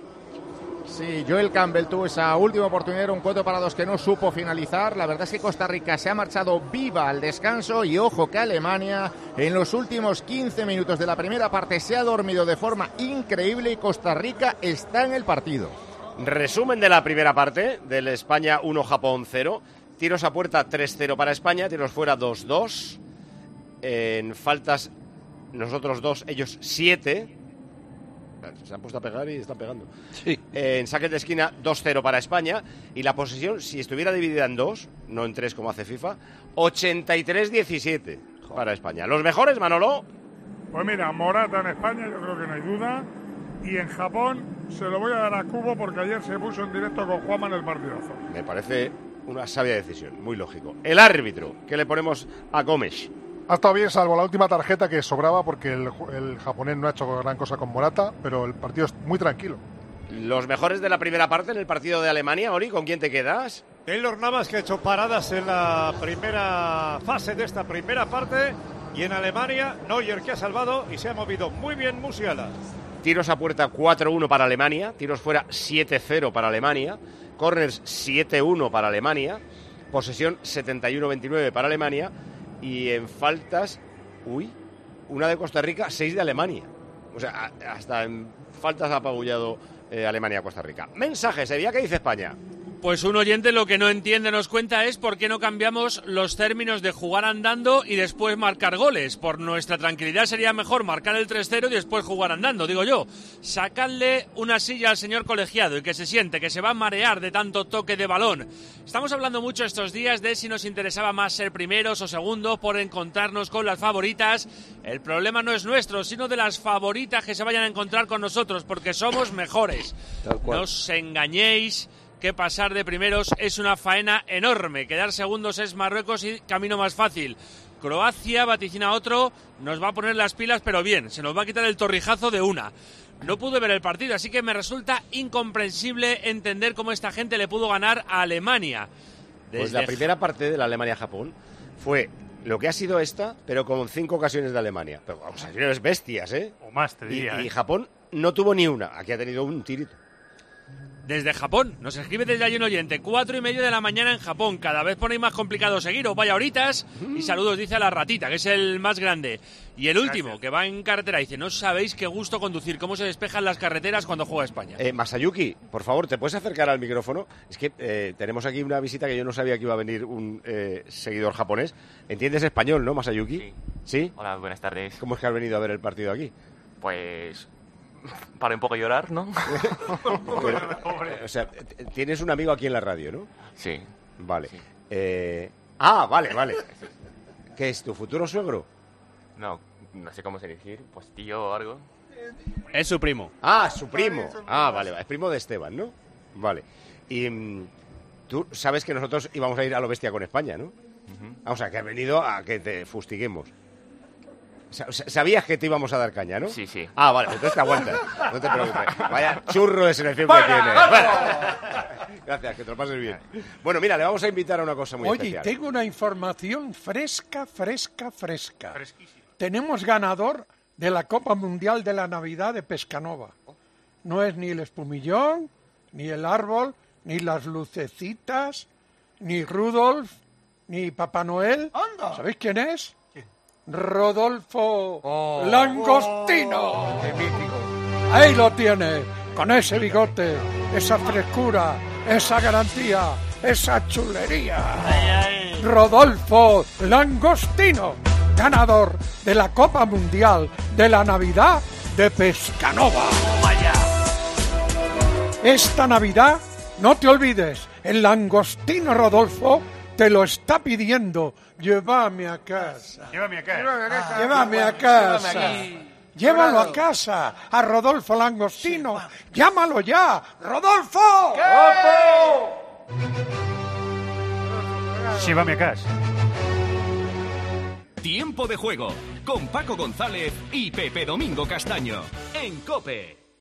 Sí, Joel Campbell tuvo esa última oportunidad, un cuatro para dos que no supo finalizar. La verdad es que Costa Rica se ha marchado viva al descanso y ojo que Alemania en los últimos quince minutos de la primera parte se ha dormido de forma increíble y Costa Rica está en el partido. Resumen de la primera parte, del España uno, Japón cero. Tiros a puerta tres cero para España, tiros fuera dos dos. En faltas nosotros dos, ellos siete. Se han puesto a pegar y están pegando. Sí. Eh, en saques de esquina dos cero para España. Y la posesión, si estuviera dividida en dos, no en tres como hace FIFA, ochenta y tres diecisiete para España. ¿Los mejores, Manolo? Pues mira, Morata en España, yo creo que no hay duda. Y en Japón se lo voy a dar a Cubo porque ayer se puso en directo con Juanma en el partidazo. Me parece una sabia decisión, muy lógico. El árbitro, ¿qué le ponemos a Gomes? Ha estado bien, salvo la última tarjeta que sobraba porque el, el japonés no ha hecho gran cosa con Morata, pero el partido es muy tranquilo. Los mejores de la primera parte en el partido de Alemania, Ori, ¿con quién te quedas? Keylor Navas, que ha hecho paradas en la primera fase de esta primera parte, y en Alemania Neuer, que ha salvado y se ha movido muy bien Musiala. Tiros a puerta cuatro uno para Alemania, tiros fuera siete cero para Alemania, corners siete uno para Alemania, posesión setenta y uno veintinueve para Alemania y en faltas, uy, una de Costa Rica, seis de Alemania. O sea, hasta en faltas ha apabullado eh, Alemania a Costa Rica. Mensaje, Sevilla, ¿qué dice España? Pues un oyente lo que no entiende nos cuenta es por qué no cambiamos los términos de jugar andando y después marcar goles. Por nuestra tranquilidad sería mejor marcar el tres cero y después jugar andando, digo yo. Sacadle una silla al señor colegiado y que se siente, que se va a marear de tanto toque de balón. Estamos hablando mucho estos días de si nos interesaba más ser primeros o segundos por encontrarnos con las favoritas. El problema no es nuestro, sino de las favoritas que se vayan a encontrar con nosotros, porque somos mejores. Tal cual. No os engañéis, que pasar de primeros es una faena enorme. Quedar segundos es Marruecos y camino más fácil. Croacia, vaticina otro, nos va a poner las pilas, pero bien, se nos va a quitar el torrijazo de una. No pude ver el partido, así que me resulta incomprensible entender cómo esta gente le pudo ganar a Alemania. Desde... Pues la primera parte de la Alemania-Japón fue lo que ha sido esta, pero con cinco ocasiones de Alemania. Pero vamos a decir, bestias, ¿eh? O más, te diría. Y, y ¿eh? Japón no tuvo ni una. Aquí ha tenido un tirito. Desde Japón, nos escribe desde allí un oyente, cuatro y medio de la mañana en Japón, cada vez ponéis más complicado seguiros, vaya horitas, y saludos, dice a la ratita, que es el más grande. Y el último, Gracias. Que va en carretera, dice, no sabéis qué gusto conducir, cómo se despejan las carreteras cuando juega España. Eh, Masayuki, por favor, ¿te puedes acercar al micrófono? Es que eh, tenemos aquí una visita que yo no sabía que iba a venir un eh, seguidor japonés. ¿Entiendes español, no, Masayuki? Sí. ¿Sí? Hola, buenas tardes. ¿Cómo es que has venido a ver el partido aquí? Pues... para un poco llorar, ¿no? O sea, tienes un amigo aquí en la radio, ¿no? Sí. Vale. Sí. Eh... Ah, vale, vale. ¿Qué es, tu futuro suegro? No, no sé cómo se decir, pues tío o algo. Es su primo. Ah, su primo. Ah, vale, es primo de Esteban, ¿no? Vale. Y mm, tú sabes que nosotros íbamos a ir a lo bestia con España, ¿no? Uh-huh. O sea, que has venido a que te fustiguemos. Sabías que te íbamos a dar caña, ¿no? Sí, sí. Ah, vale, entonces te aguantas. No te preocupes. Vaya churro de selección que tienes. Bueno. Gracias, que te lo pases bien. Bueno, mira, le vamos a invitar a una cosa muy Oye, especial. Oye, tengo una información fresca, fresca, fresca. Tenemos ganador de la Copa Mundial de la Navidad de Pescanova. No es ni el espumillón, ni el árbol, ni las lucecitas, ni Rudolf, ni Papá Noel. ¡Anda! ¿Sabéis quién es? Rodolfo oh, Langostino. Oh, ¡Qué mítico! Ahí lo tiene, con ese bigote, esa frescura, esa garantía, esa chulería. Ay, ay. Rodolfo Langostino, ganador de la Copa Mundial de la Navidad de Pescanova. Vaya. Esta Navidad, no te olvides, el Langostino Rodolfo te lo está pidiendo. Llévame a casa. Llévame a casa. Llévame a casa. Llévame a casa. Llévame Llévalo a casa, a Rodolfo Langostino. Llámalo ya. ¡Rodolfo! Llévame a casa. Tiempo de juego con Paco González y Pepe Domingo Castaño en COPE.